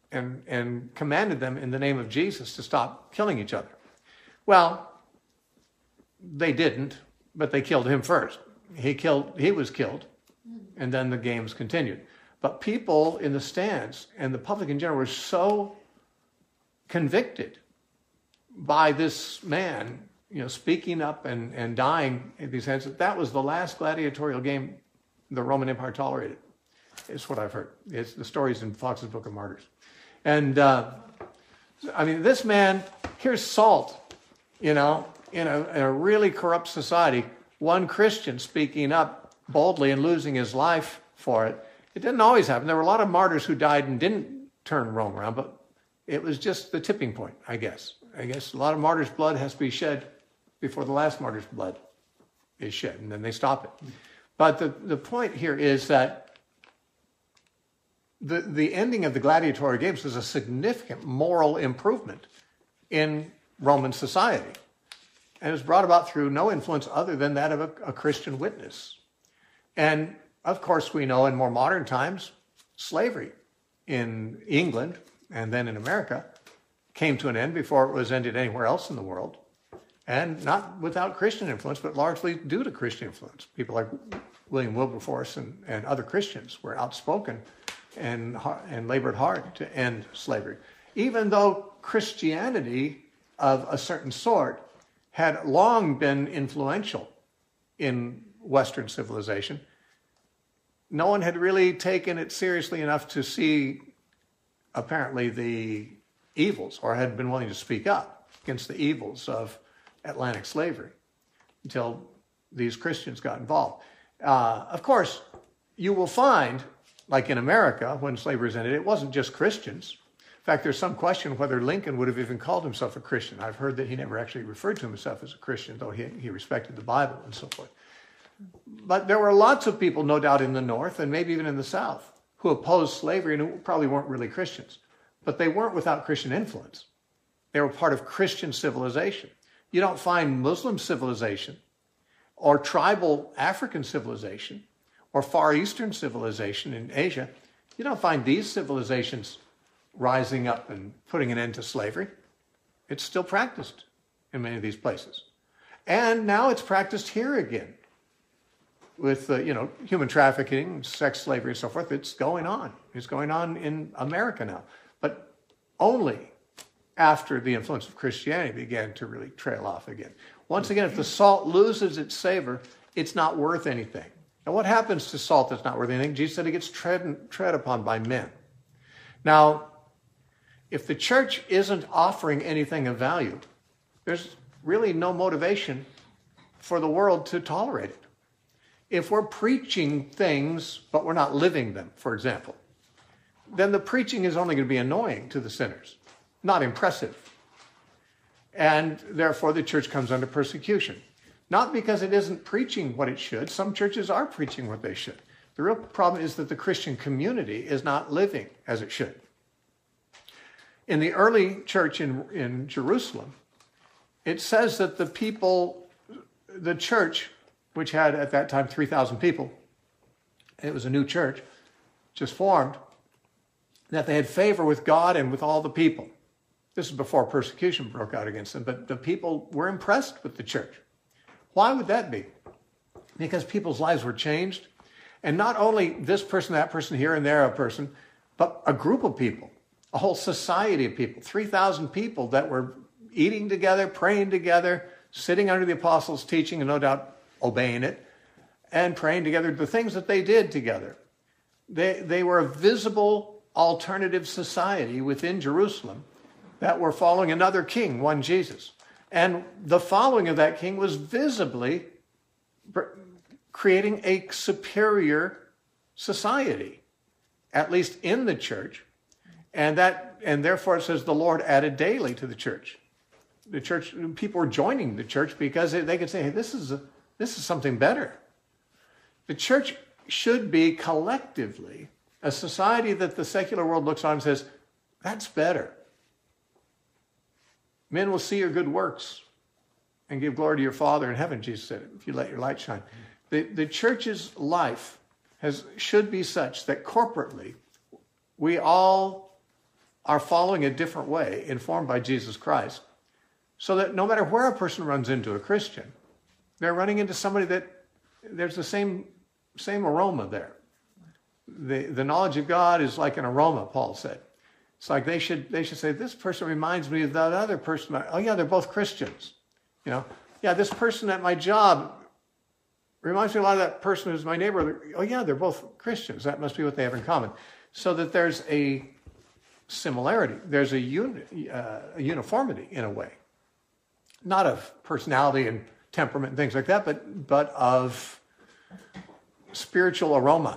and commanded them in the name of Jesus to stop killing each other. Well, they didn't, but they killed him first. He was killed, and then the games continued. But people in the stands and the public in general were so convicted by this man, speaking up and dying in these hands, that was the last gladiatorial game the Roman Empire tolerated. It's what I've heard. It's the stories in Fox's Book of Martyrs. And, this man, here's salt, in a really corrupt society, one Christian speaking up boldly and losing his life for it. It didn't always happen. There were a lot of martyrs who died and didn't turn Rome around, but it was just the tipping point, I guess. I guess a lot of martyrs' blood has to be shed before the last martyr's blood is shed, and then they stop it. But the point here is that the ending of the gladiatorial games was a significant moral improvement in Roman society. And it was brought about through no influence other than that of a Christian witness. And, of course, we know in more modern times, slavery in England and then in America came to an end before it was ended anywhere else in the world. And not without Christian influence, but largely due to Christian influence. People like William Wilberforce and other Christians were outspoken and labored hard to end slavery. Even though Christianity of a certain sort had long been influential in Western civilization, no one had really taken it seriously enough to see, apparently, the evils, or had been willing to speak up against the evils of Atlantic slavery until these Christians got involved. Of course, you will find, like in America, when slavery was ended, it wasn't just Christians. In fact, there's some question whether Lincoln would have even called himself a Christian. I've heard that he never actually referred to himself as a Christian, though he respected the Bible and so forth. But there were lots of people, no doubt, in the North and maybe even in the South who opposed slavery and who probably weren't really Christians. But they weren't without Christian influence. They were part of Christian civilization. You don't find Muslim civilization or tribal African civilization or Far Eastern civilization in Asia. You don't find these civilizations rising up and putting an end to slavery. It's still practiced in many of these places. And now it's practiced here again with, human trafficking, sex slavery and so forth. It's going on. It's going on in America now. But only after the influence of Christianity began to really trail off again. Once again, if the salt loses its savor, it's not worth anything. And what happens to salt that's not worth anything? Jesus said it gets tread upon by men. Now, if the church isn't offering anything of value, there's really no motivation for the world to tolerate it. If we're preaching things, but we're not living them, for example, then the preaching is only going to be annoying to the sinners, not impressive. And therefore, the church comes under persecution. Not because it isn't preaching what it should. Some churches are preaching what they should. The real problem is that the Christian community is not living as it should. In the early church in Jerusalem, it says that the church, which had at that time 3,000 people, it was a new church, just formed, that they had favor with God and with all the people. This is before persecution broke out against them, but the people were impressed with the church. Why would that be? Because people's lives were changed. And not only this person, that person, here and there a person, but a group of people, a whole society of people, 3,000 people that were eating together, praying together, sitting under the apostles' teaching and no doubt obeying it, and praying together, the things that they did together. They were a visible alternative society within Jerusalem that were following another king, one Jesus. And the following of that king was visibly creating a superior society, at least in the church. And therefore it says the Lord added daily to the church. The church, people were joining the church because they could say, hey, this is something better. The church should be collectively a society that the secular world looks on and says, that's better. Men will see your good works and give glory to your Father in heaven, Jesus said, if you let your light shine. The church's life should be such that corporately we all are following a different way, informed by Jesus Christ, so that no matter where a person runs into a Christian, they're running into somebody that there's the same aroma there. The knowledge of God is like an aroma, Paul said. It's like they should say, this person reminds me of that other person. Oh yeah, they're both Christians. Yeah, this person at my job reminds me a lot of that person who's my neighbor. Oh yeah, they're both Christians. That must be what they have in common. So that there's a similarity. There's a uniformity in a way. Not of personality and temperament and things like that, but of spiritual aroma,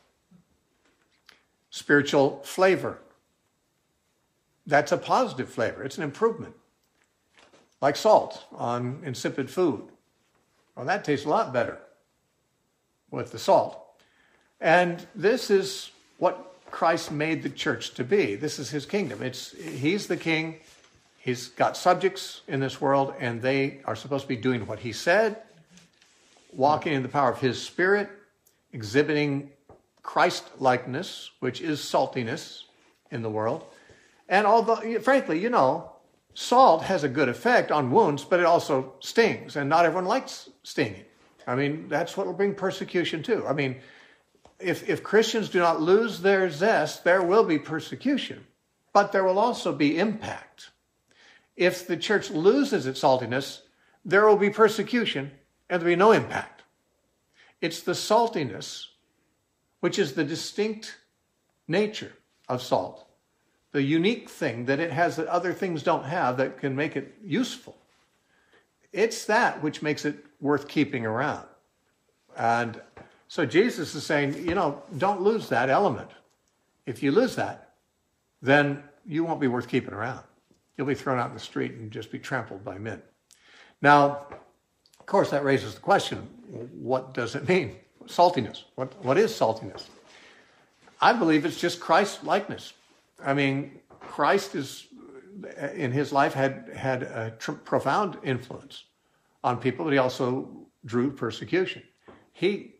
spiritual flavor. That's a positive flavor. It's an improvement. Like salt on insipid food. Well, that tastes a lot better with the salt. And this is what Christ made the church to be. This is his kingdom. He's the king. He's got subjects in this world, and they are supposed to be doing what he said, walking in the power of his Spirit, exhibiting Christ-likeness, which is saltiness in the world. And although, frankly, salt has a good effect on wounds, but it also stings, and not everyone likes stinging. I mean, that's what will bring persecution too. I mean, if Christians do not lose their zest, there will be persecution, but there will also be impact. If the church loses its saltiness, there will be persecution, and there will be no impact. It's the saltiness, which is the distinct nature of salt. The unique thing that it has that other things don't have that can make it useful. It's that which makes it worth keeping around. And so Jesus is saying, don't lose that element. If you lose that, then you won't be worth keeping around. You'll be thrown out in the street and just be trampled by men. Now, of course, that raises the question, what does it mean? Saltiness. What is saltiness? I believe it's just Christ-likeness. I mean, Christ in his life had a profound influence on people, but he also drew persecution. He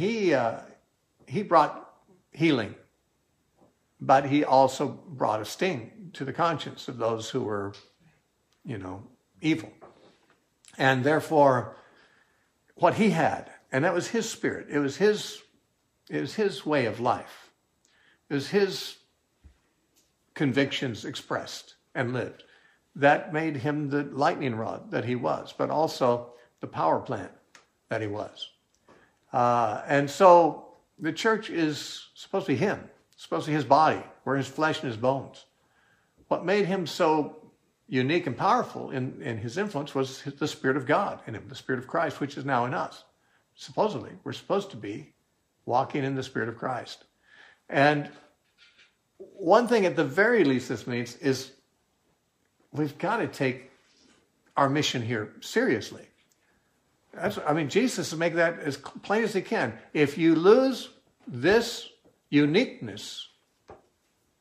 brought healing, but he also brought a sting to the conscience of those who were, evil. And therefore, what he had, and that was his spirit, it was his way of life. It was his convictions expressed and lived. That made him the lightning rod that he was, but also the power plant that he was. And so the church is supposed to be him, supposed to be his body, we're his flesh and his bones. What made him so unique and powerful in his influence was the Spirit of God in him, the Spirit of Christ, which is now in us. Supposedly, we're supposed to be walking in the Spirit of Christ. And one thing at the very least this means is we've got to take our mission here seriously. Jesus is making that as plain as he can. If you lose this uniqueness,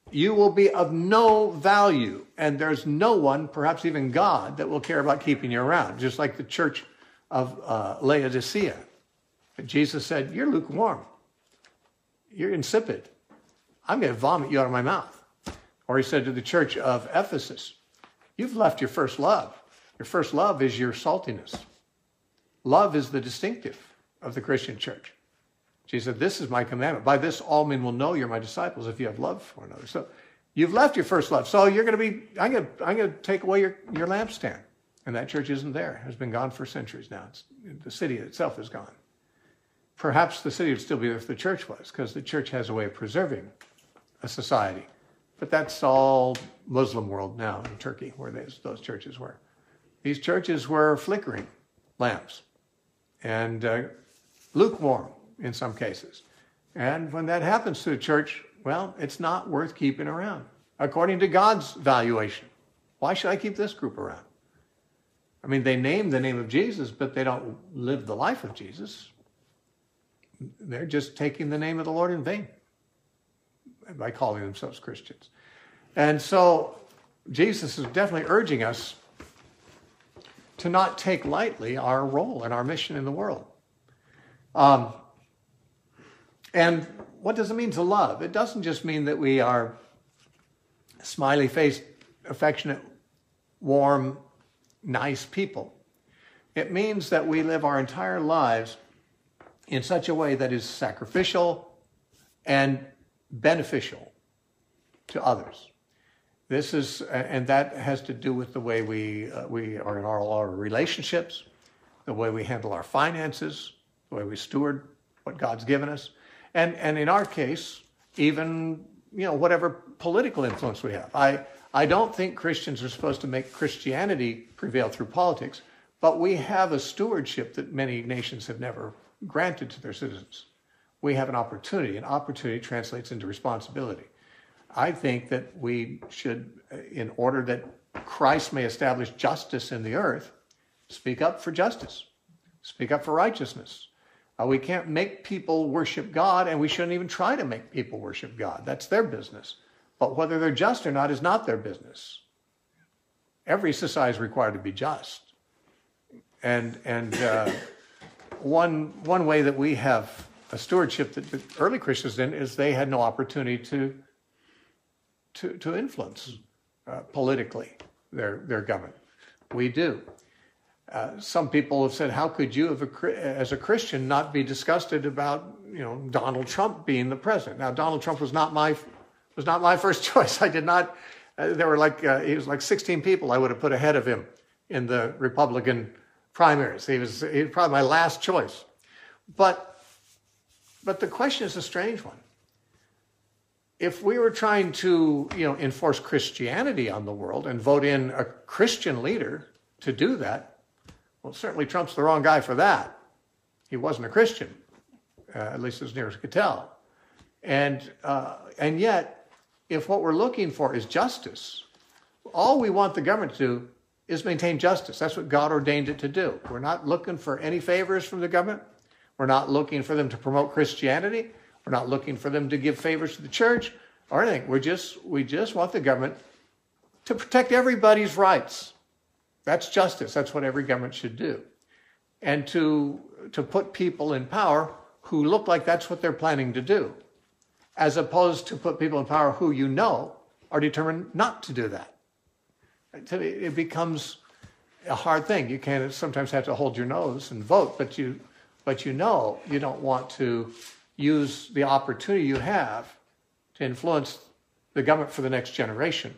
you will be of no value. And there's no one, perhaps even God, that will care about keeping you around. Just like the church of Laodicea. Jesus said, you're lukewarm. You're insipid. I'm going to vomit you out of my mouth. Or he said to the church of Ephesus, you've left your first love. Your first love is your saltiness. Love is the distinctive of the Christian church. Jesus said, this is my commandment. By this, all men will know you're my disciples if you have love for one another. So you've left your first love. So you're going to be, I'm going to take away your lampstand. And that church isn't there. It has been gone for centuries now. The city itself is gone. Perhaps the city would still be there if the church was, because the church has a way of preserving a society. But that's all Muslim world now in Turkey, where those churches were. These churches were flickering lamps and lukewarm in some cases. And when that happens to a church, well, it's not worth keeping around, according to God's valuation. Why should I keep this group around? I mean, they name the name of Jesus, but they don't live the life of Jesus. They're just taking the name of the Lord in vain by calling themselves Christians. And so Jesus is definitely urging us to not take lightly our role and our mission in the world. And what does it mean to love? It doesn't just mean that we are smiley-faced, affectionate, warm, nice people. It means that we live our entire lives in such a way that is sacrificial and beneficial to others. This is, and that has to do with the way we are in all our relationships, the way we handle our finances, the way we steward what God's given us, and in our case, even whatever political influence we have. I don't think Christians are supposed to make Christianity prevail through politics, but we have a stewardship that many nations have never granted to their citizens. We have an opportunity. An opportunity translates into responsibility. I think that we should, in order that Christ may establish justice in the earth, speak up for justice, speak up for righteousness. We can't make people worship God, and we shouldn't even try to make people worship God. That's their business. But whether they're just or not is not their business. Every society is required to be just. And one way that we have a stewardship that the early Christians did is they had no opportunity to influence politically their government. We do. Some people have said, how could you, as a Christian, not be disgusted about Donald Trump being the president? Now, Donald Trump was not my first choice. I did not. There were he was like 16 people I would have put ahead of him in the Republican primaries. He was probably my last choice. But the question is a strange one. If we were trying to enforce Christianity on the world and vote in a Christian leader to do that, well, certainly Trump's the wrong guy for that. He wasn't a Christian, at least as near as I could tell. And yet, if what we're looking for is justice, all we want the government to do is maintain justice. That's what God ordained it to do. We're not looking for any favors from the government. We're not looking for them to promote Christianity. We're not looking for them to give favors to the church or anything. We just want the government to protect everybody's rights. That's justice. That's what every government should do. And to put people in power who look like that's what they're planning to do, as opposed to put people in power who are determined not to do that. It becomes a hard thing. You can't sometimes have to hold your nose and vote, but you don't want to use the opportunity you have to influence the government for the next generation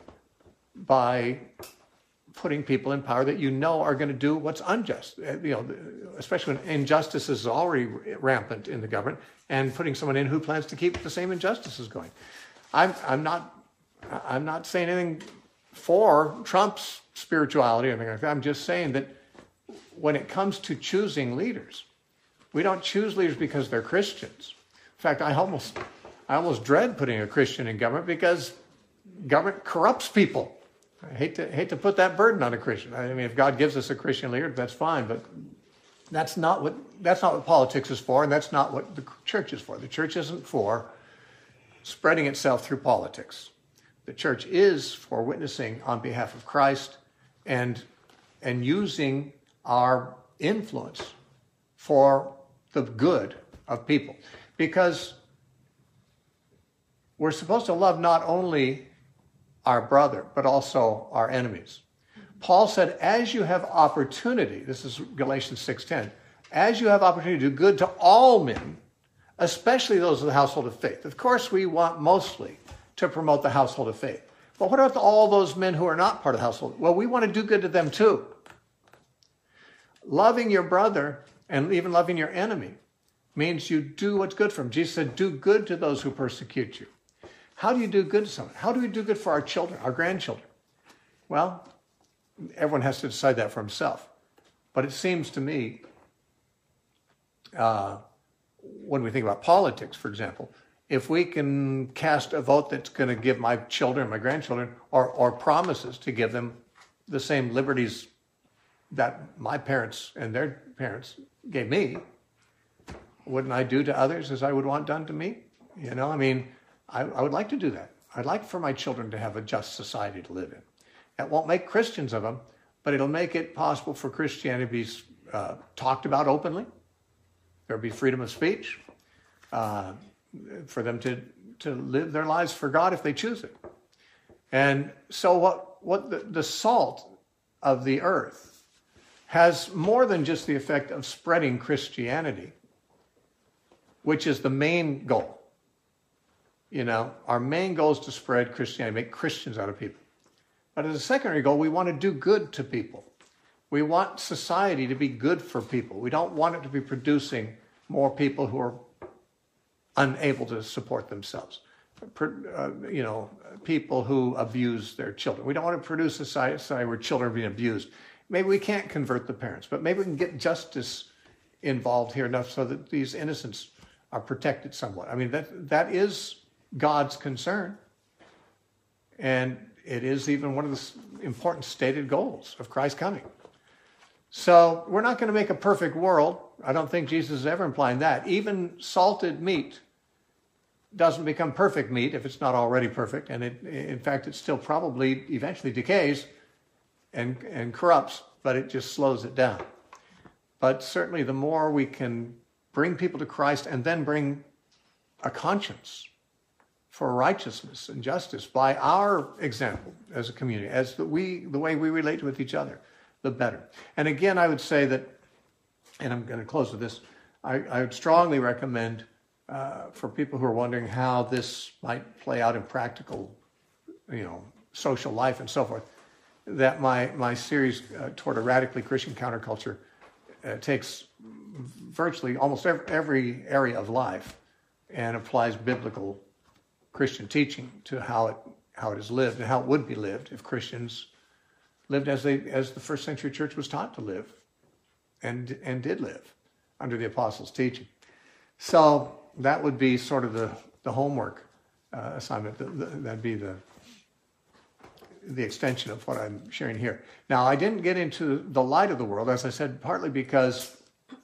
by putting people in power that are going to do what's unjust. Especially when injustice is already rampant in the government, and putting someone in who plans to keep the same injustices going. I'm not saying anything for Trump's spirituality or anything like that. I'm just saying that when it comes to choosing leaders, we don't choose leaders because they're Christians. In fact, I almost dread putting a Christian in government because government corrupts people. I hate to put that burden on a Christian. I mean, if God gives us a Christian leader, that's fine, but that's not what politics is for, and that's not what the church is for. The church isn't for spreading itself through politics. The church is for witnessing on behalf of Christ and using our influence for the good of people. Because we're supposed to love not only our brother, but also our enemies. Paul said, as you have opportunity, this is Galatians 6:10, as you have opportunity to do good to all men, especially those of the household of faith. Of course, we want mostly to promote the household of faith. But what about all those men who are not part of the household? Well, we want to do good to them too. Loving your brother and even loving your enemy means you do what's good for them. Jesus said, do good to those who persecute you. How do you do good to someone? How do we do good for our children, our grandchildren? Well, everyone has to decide that for himself. But it seems to me, when we think about politics, for example, if we can cast a vote that's going to give my children, my grandchildren, or promises to give them the same liberties that my parents and their parents gave me, wouldn't I do to others as I would want done to me? You know, I mean, I would like to do that. I'd like for my children to have a just society to live in. That won't make Christians of them, but it'll make it possible for Christianity to be talked about openly. There'll be freedom of speech, for them to live their lives for God if they choose it. And so what the salt of the earth has more than just the effect of spreading Christianity, which is the main goal. You know, our main goal is to spread Christianity, make Christians out of people. But as a secondary goal, we want to do good to people. We want society to be good for people. We don't want it to be producing more people who are unable to support themselves. People who abuse their children. We don't want to produce a society where children are being abused. Maybe we can't convert the parents, but maybe we can get justice involved here enough so that these innocents are protected somewhat. I mean, that is God's concern. And it is even one of the important stated goals of Christ's coming. So we're not going to make a perfect world. I don't think Jesus is ever implying that. Even salted meat doesn't become perfect meat if it's not already perfect. And in fact, it still probably eventually decays and corrupts, but it just slows it down. But certainly the more we can bring people to Christ and then bring a conscience for righteousness and justice by our example as a community, as the way we relate with each other, the better. And again, I would say that, and I'm going to close with this, I would strongly recommend for people who are wondering how this might play out in practical, social life and so forth, that my series toward a radically Christian counterculture takes virtually almost every area of life and applies biblical Christian teaching to how it is lived and how it would be lived if Christians lived as the first century church was taught to live and did live under the apostles' teaching. So that would be sort of the homework assignment. That'd be the extension of what I'm sharing here. Now, I didn't get into the light of the world, as I said, partly because,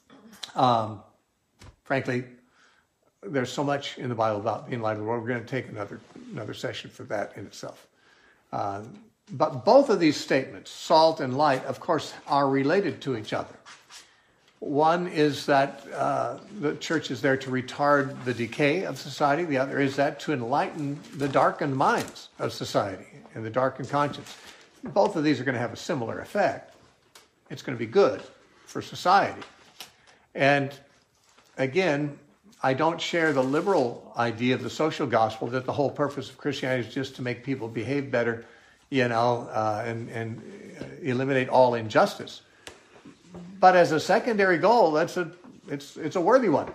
frankly, there's so much in the Bible about being light of the world. We're going to take another session for that in itself. But both of these statements, salt and light, of course, are related to each other. One is that the church is there to retard the decay of society. The other is that to enlighten the darkened minds of society and the darkened conscience. Both of these are going to have a similar effect. It's going to be good for society. And again, I don't share the liberal idea of the social gospel that the whole purpose of Christianity is just to make people behave better, and eliminate all injustice. But as a secondary goal, it's a worthy one,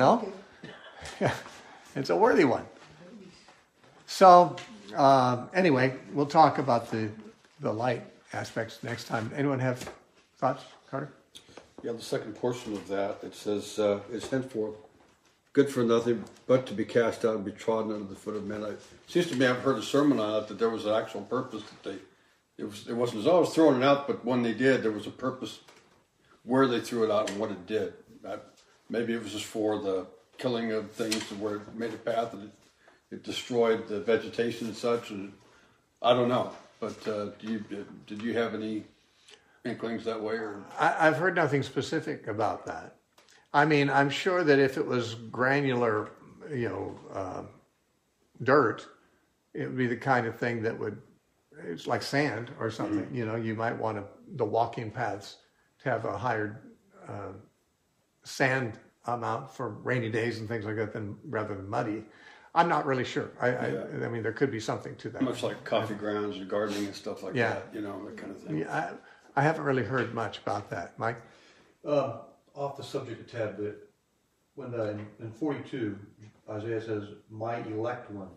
It's a worthy one. So anyway, we'll talk about the light aspects next time. Anyone have thoughts, Carter? Yeah, the second portion of that, it says, is henceforth good for nothing but to be cast out and be trodden under the foot of men. It seems to me I've heard a sermon on it that there was an actual purpose that it wasn't as always throwing it out, but when they did, there was a purpose where they threw it out and what it did. Maybe it was just for the killing of things where it made a path it destroyed the vegetation and such. And I don't know, but did you have any inklings that way? Or I've heard nothing specific about that. I mean, I'm sure that if it was granular, dirt, it would be the kind of thing that it's like sand or something. You might want the walking paths to have a higher sand amount for rainy days and things like that rather than muddy. I'm not really sure. I mean, there could be something to that. much like coffee grounds and gardening and stuff like that, that kind of thing. Yeah, I haven't really heard much about that. Mike? Off the subject a tad bit, when in 42, Isaiah says, "My elect one,"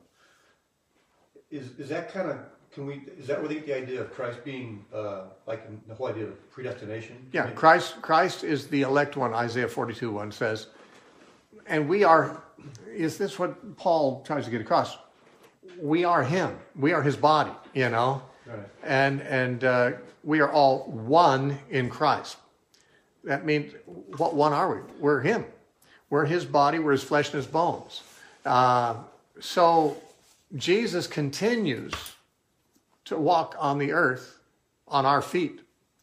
is that kind of is that where they get the idea of Christ being like the whole idea of predestination? Yeah, Christ is the elect one. Isaiah 42:1 says, and we are. Is this what Paul tries to get across? We are Him. We are His body. Right. And we are all one in Christ. That means, what one are we? We're Him. We're His body. We're His flesh and His bones. So Jesus continues to walk on the earth on our feet.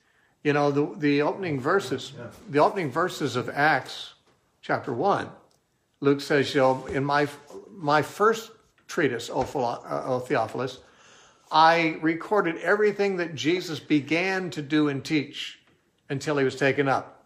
The opening verses, the opening verses of Acts chapter 1, Luke says, in my first treatise, O Theophilus, I recorded everything that Jesus began to do and teach until He was taken up.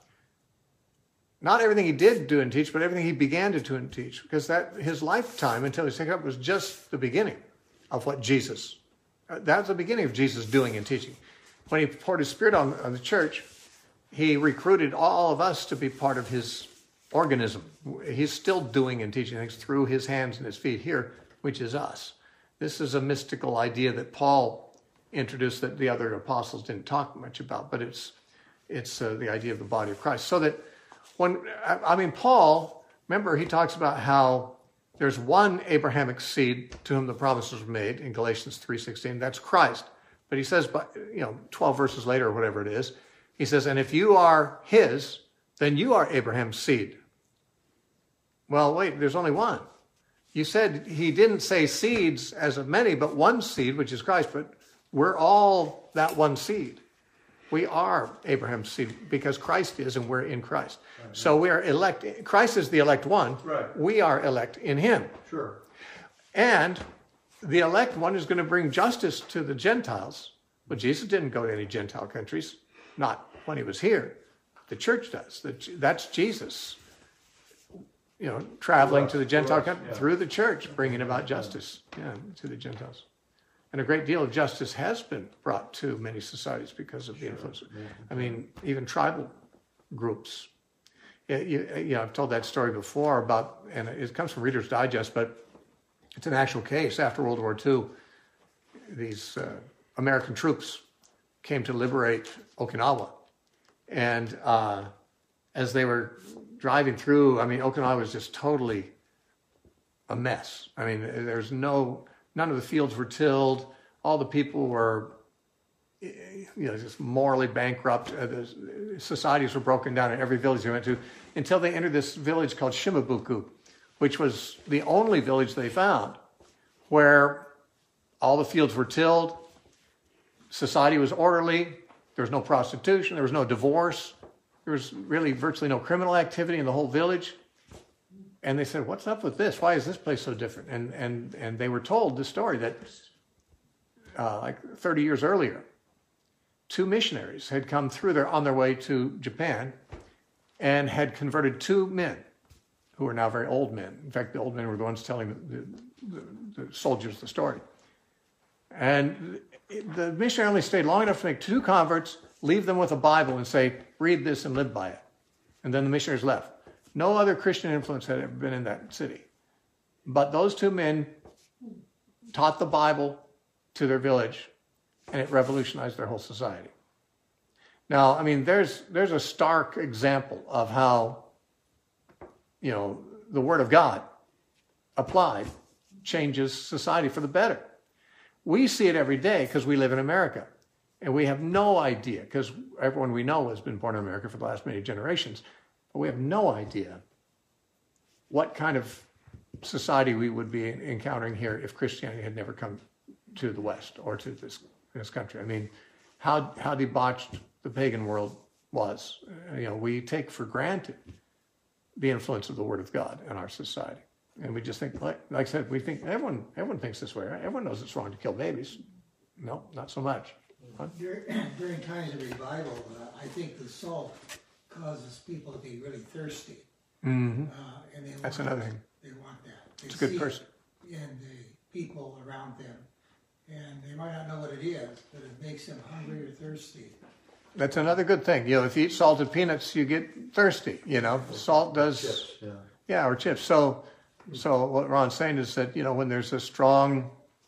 Not everything He did do and teach, but everything He began to do and teach. Because His lifetime until He was taken up was just the beginning of what Jesus, that's the beginning of Jesus doing and teaching. When He poured His Spirit on the church, He recruited all of us to be part of His organism. He's still doing and teaching things through His hands and His feet here, which is us. This is a mystical idea that Paul introduced that the other apostles didn't talk much about, but it's the idea of the body of Christ. So that Paul, remember, he talks about how there's one Abrahamic seed to whom the promises were made in Galatians 3:16. That's Christ. But he says, 12 verses later or whatever it is, he says, and if you are His, then you are Abraham's seed. Well, wait, there's only one. You said He didn't say seeds as of many, but one seed, which is Christ. But we're all that one seed. We are Abraham's seed because Christ is, and we're in Christ. Right. So we are elect. Christ is the elect one. Right. We are elect in Him. Sure. And the elect one is going to bring justice to the Gentiles. But Jesus didn't go to any Gentile countries, not when He was here. The church does. That's Jesus. Traveling to the Gentile country through the church, bringing about justice to the Gentiles. And a great deal of justice has been brought to many societies because of the influence. I mean, even tribal groups. I've told that story before about, and it comes from Reader's Digest, but it's an actual case. After World War II, these American troops came to liberate Okinawa. And as they were driving through, Okinawa was just totally a mess. There's none of the fields were tilled. All the people were, just morally bankrupt. The societies were broken down in every village they went to until they entered this village called Shimabuku, which was the only village they found where all the fields were tilled. Society was orderly. There was no prostitution. There was no divorce. There was really virtually no criminal activity in the whole village. And they said, what's up with this? Why is this place so different? And they were told the story that like 30 years earlier, 2 missionaries had come through there on their way to Japan and had converted 2 men who are now very old men. In fact, the old men were the ones telling the soldiers the story. And the missionary only stayed long enough to make 2 converts, leave them with a Bible and say, read this and live by it. And then the missionaries left. No other Christian influence had ever been in that city. But those 2 men taught the Bible to their village, and it revolutionized their whole society. Now, there's a stark example of how, the Word of God applied changes society for the better. We see it every day because we live in America. And we have no idea, because everyone we know has been born in America for the last many generations, but we have no idea what kind of society we would be encountering here if Christianity had never come to the West or to this country. I mean, how debauched the pagan world was. We take for granted the influence of the Word of God in our society. And we just think, like I said, we think everyone thinks this way, right? Everyone knows it's wrong to kill babies. No, not so much. Huh? During times of revival, I think the salt causes people to be really thirsty. Mm-hmm. And That's another thing. They want that. It's a good person. And the people around them. And they might not know what it is, but it makes them hungry or thirsty. That's another good thing. If you eat salted peanuts, you get thirsty. Salt does. Chips, yeah, or chips. So what Ron's saying is that when there's a strong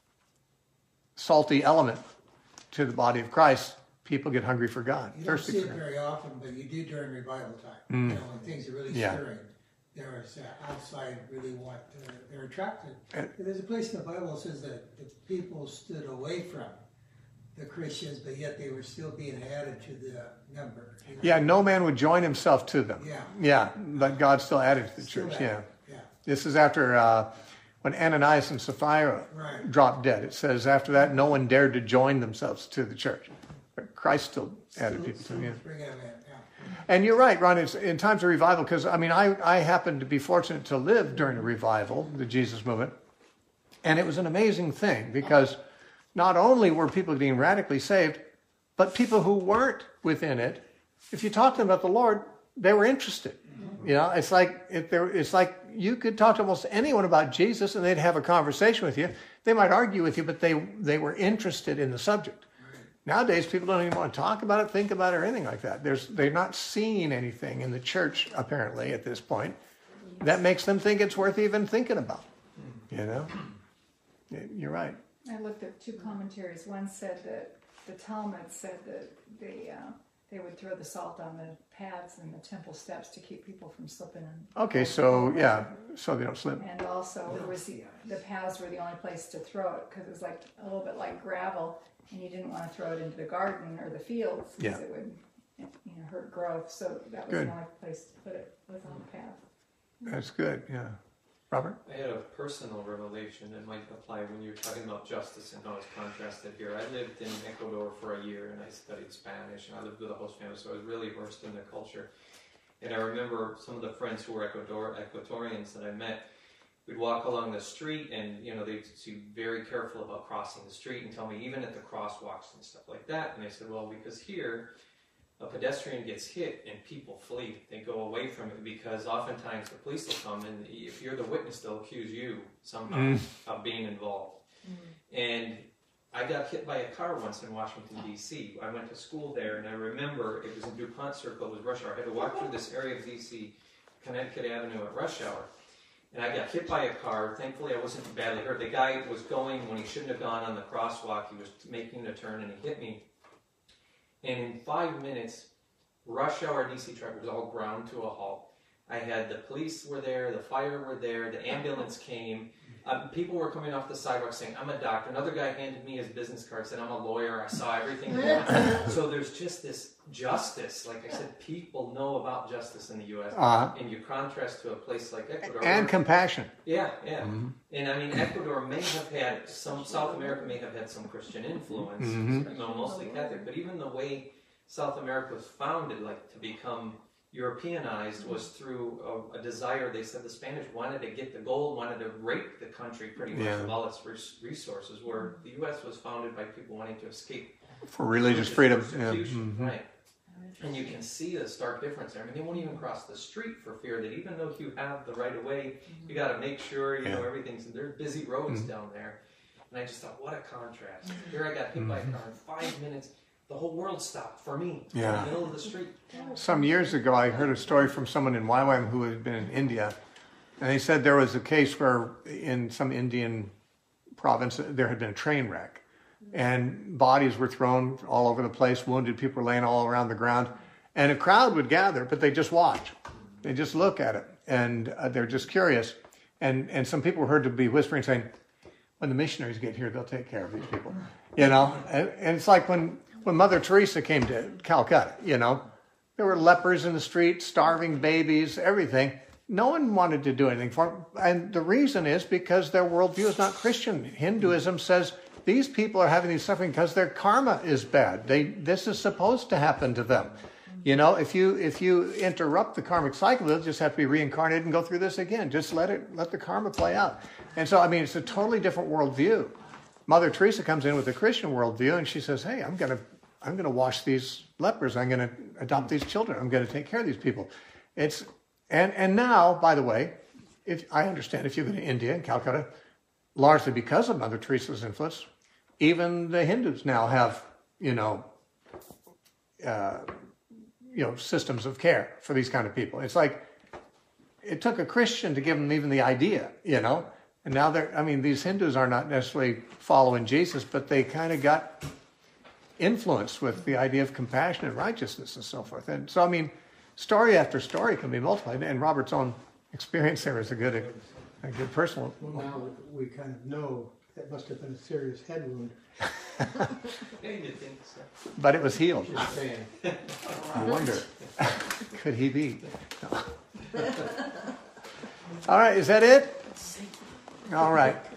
salty element to the body of Christ, people get hungry for God, You don't thirsty see for it God. very often, but you do during revival time. When things are really stirring. There is outside really what they're attracted. There's a place in the Bible that says that the people stood away from the Christians, but yet they were still being added to the number. Yeah, no man would join himself to them. Yeah. But God still added to the Still church. added, Yeah. This is after when Ananias and Sapphira dropped dead. It says after that, no one dared to join themselves to the church. But Christ still added people to them. Bringing them in. And you're right, Ron, it's in times of revival, because, I happened to be fortunate to live during a revival, the Jesus movement, and it was an amazing thing, because not only were people being radically saved, but people who weren't within it, if you talk to them about the Lord, they were interested. It's like you could talk to almost anyone about Jesus, and they'd have a conversation with you. They might argue with you, but they were interested in the subject. Nowadays, people don't even want to talk about it, think about it, or anything like that. They're not seeing anything in the church, apparently, at this point, that makes them think it's worth even thinking about. You're right. I looked at two commentaries. One said that the Talmud said that they would throw the salt on the paths and the temple steps to keep people from slipping. Okay, so they don't slip. And also, it was the paths were the only place to throw it because it was like a little bit like gravel. And you didn't want to throw it into the garden or the fields because it would, hurt growth. So that was the only place to put it, was on the path. That's good, yeah. Robert? I had a personal revelation that might apply when you're talking about justice and how it's contrasted here. I lived in Ecuador for a year and I studied Spanish and I lived with a host family, so I was really versed in the culture. And I remember some of the friends who were Ecuadorians that I met. We'd walk along the street and, they'd be very careful about crossing the street and tell me even at the crosswalks and stuff like that. And I said, well, because here a pedestrian gets hit and people flee. They go away from it because oftentimes the police will come and if you're the witness, they'll accuse you somehow of being involved. And I got hit by a car once in Washington, D.C. I went to school there and I remember it was in DuPont Circle, it was rush hour. I had to walk through this area of D.C., Connecticut Avenue at rush hour. And I got hit by a car. Thankfully, I wasn't badly hurt. The guy was going when he shouldn't have gone on the crosswalk. He was making a turn and he hit me. And in 5 minutes, rush hour DC traffic was all ground to a halt. I had the police were there, the fire were there, the ambulance came. People were coming off the sidewalk saying, I'm a doctor. Another guy handed me his business card, said, I'm a lawyer. I saw everything. So there's just this justice. Like I said, people know about justice in the U.S. And you contrast to a place like Ecuador. And compassion. Yeah. Mm-hmm. And Ecuador may have had South America may have had some Christian influence, mostly Catholic, but even the way South America was founded, like to become Europeanized, was through a desire. They said the Spanish wanted to get the gold, wanted to rape the country pretty much of all its resources, where the U.S. was founded by people wanting to escape for religious freedom. Right. And you can see the stark difference there. They won't even cross the street for fear that even though you have the right of way, you got to make sure you know everything's. There's busy roads down there, and I just thought, what a contrast. Here I got hit by a car in 5 minutes. The whole world stopped for me in the middle of the street. Some years ago, I heard a story from someone in YWAM who had been in India, and they said there was a case where in some Indian province there had been a train wreck, and bodies were thrown all over the place, wounded people were laying all around the ground, and a crowd would gather, but they just watch. They just look at it, and they're just curious. And some people were heard to be whispering, saying, when the missionaries get here, they'll take care of these people. And it's like when Mother Teresa came to Calcutta, there were lepers in the street, starving babies, everything. No one wanted to do anything for them. And the reason is because their worldview is not Christian. Hinduism says these people are having these suffering because their karma is bad. This is supposed to happen to them. You know, if you interrupt the karmic cycle, they'll just have to be reincarnated and go through this again. Just let the karma play out. And so, I mean, it's a totally different worldview. Mother Teresa comes in with a Christian worldview, and she says, "Hey, I'm gonna wash these lepers. I'm gonna adopt these children. I'm gonna take care of these people." And now, by the way, if I understand, if you go to India and Calcutta, largely because of Mother Teresa's influence, even the Hindus now have systems of care for these kind of people. It's like it took a Christian to give them even the idea, And now these Hindus are not necessarily following Jesus, but they kind of got influenced with the idea of compassion and righteousness and so forth. And so, I mean, story after story can be multiplied. And Robert's own experience there is a good personal. Well, now we kind of know that must have been a serious head wound. Yeah, you think so. But it was healed. Just saying. I wonder, could he be? No. All right, is that it? All right.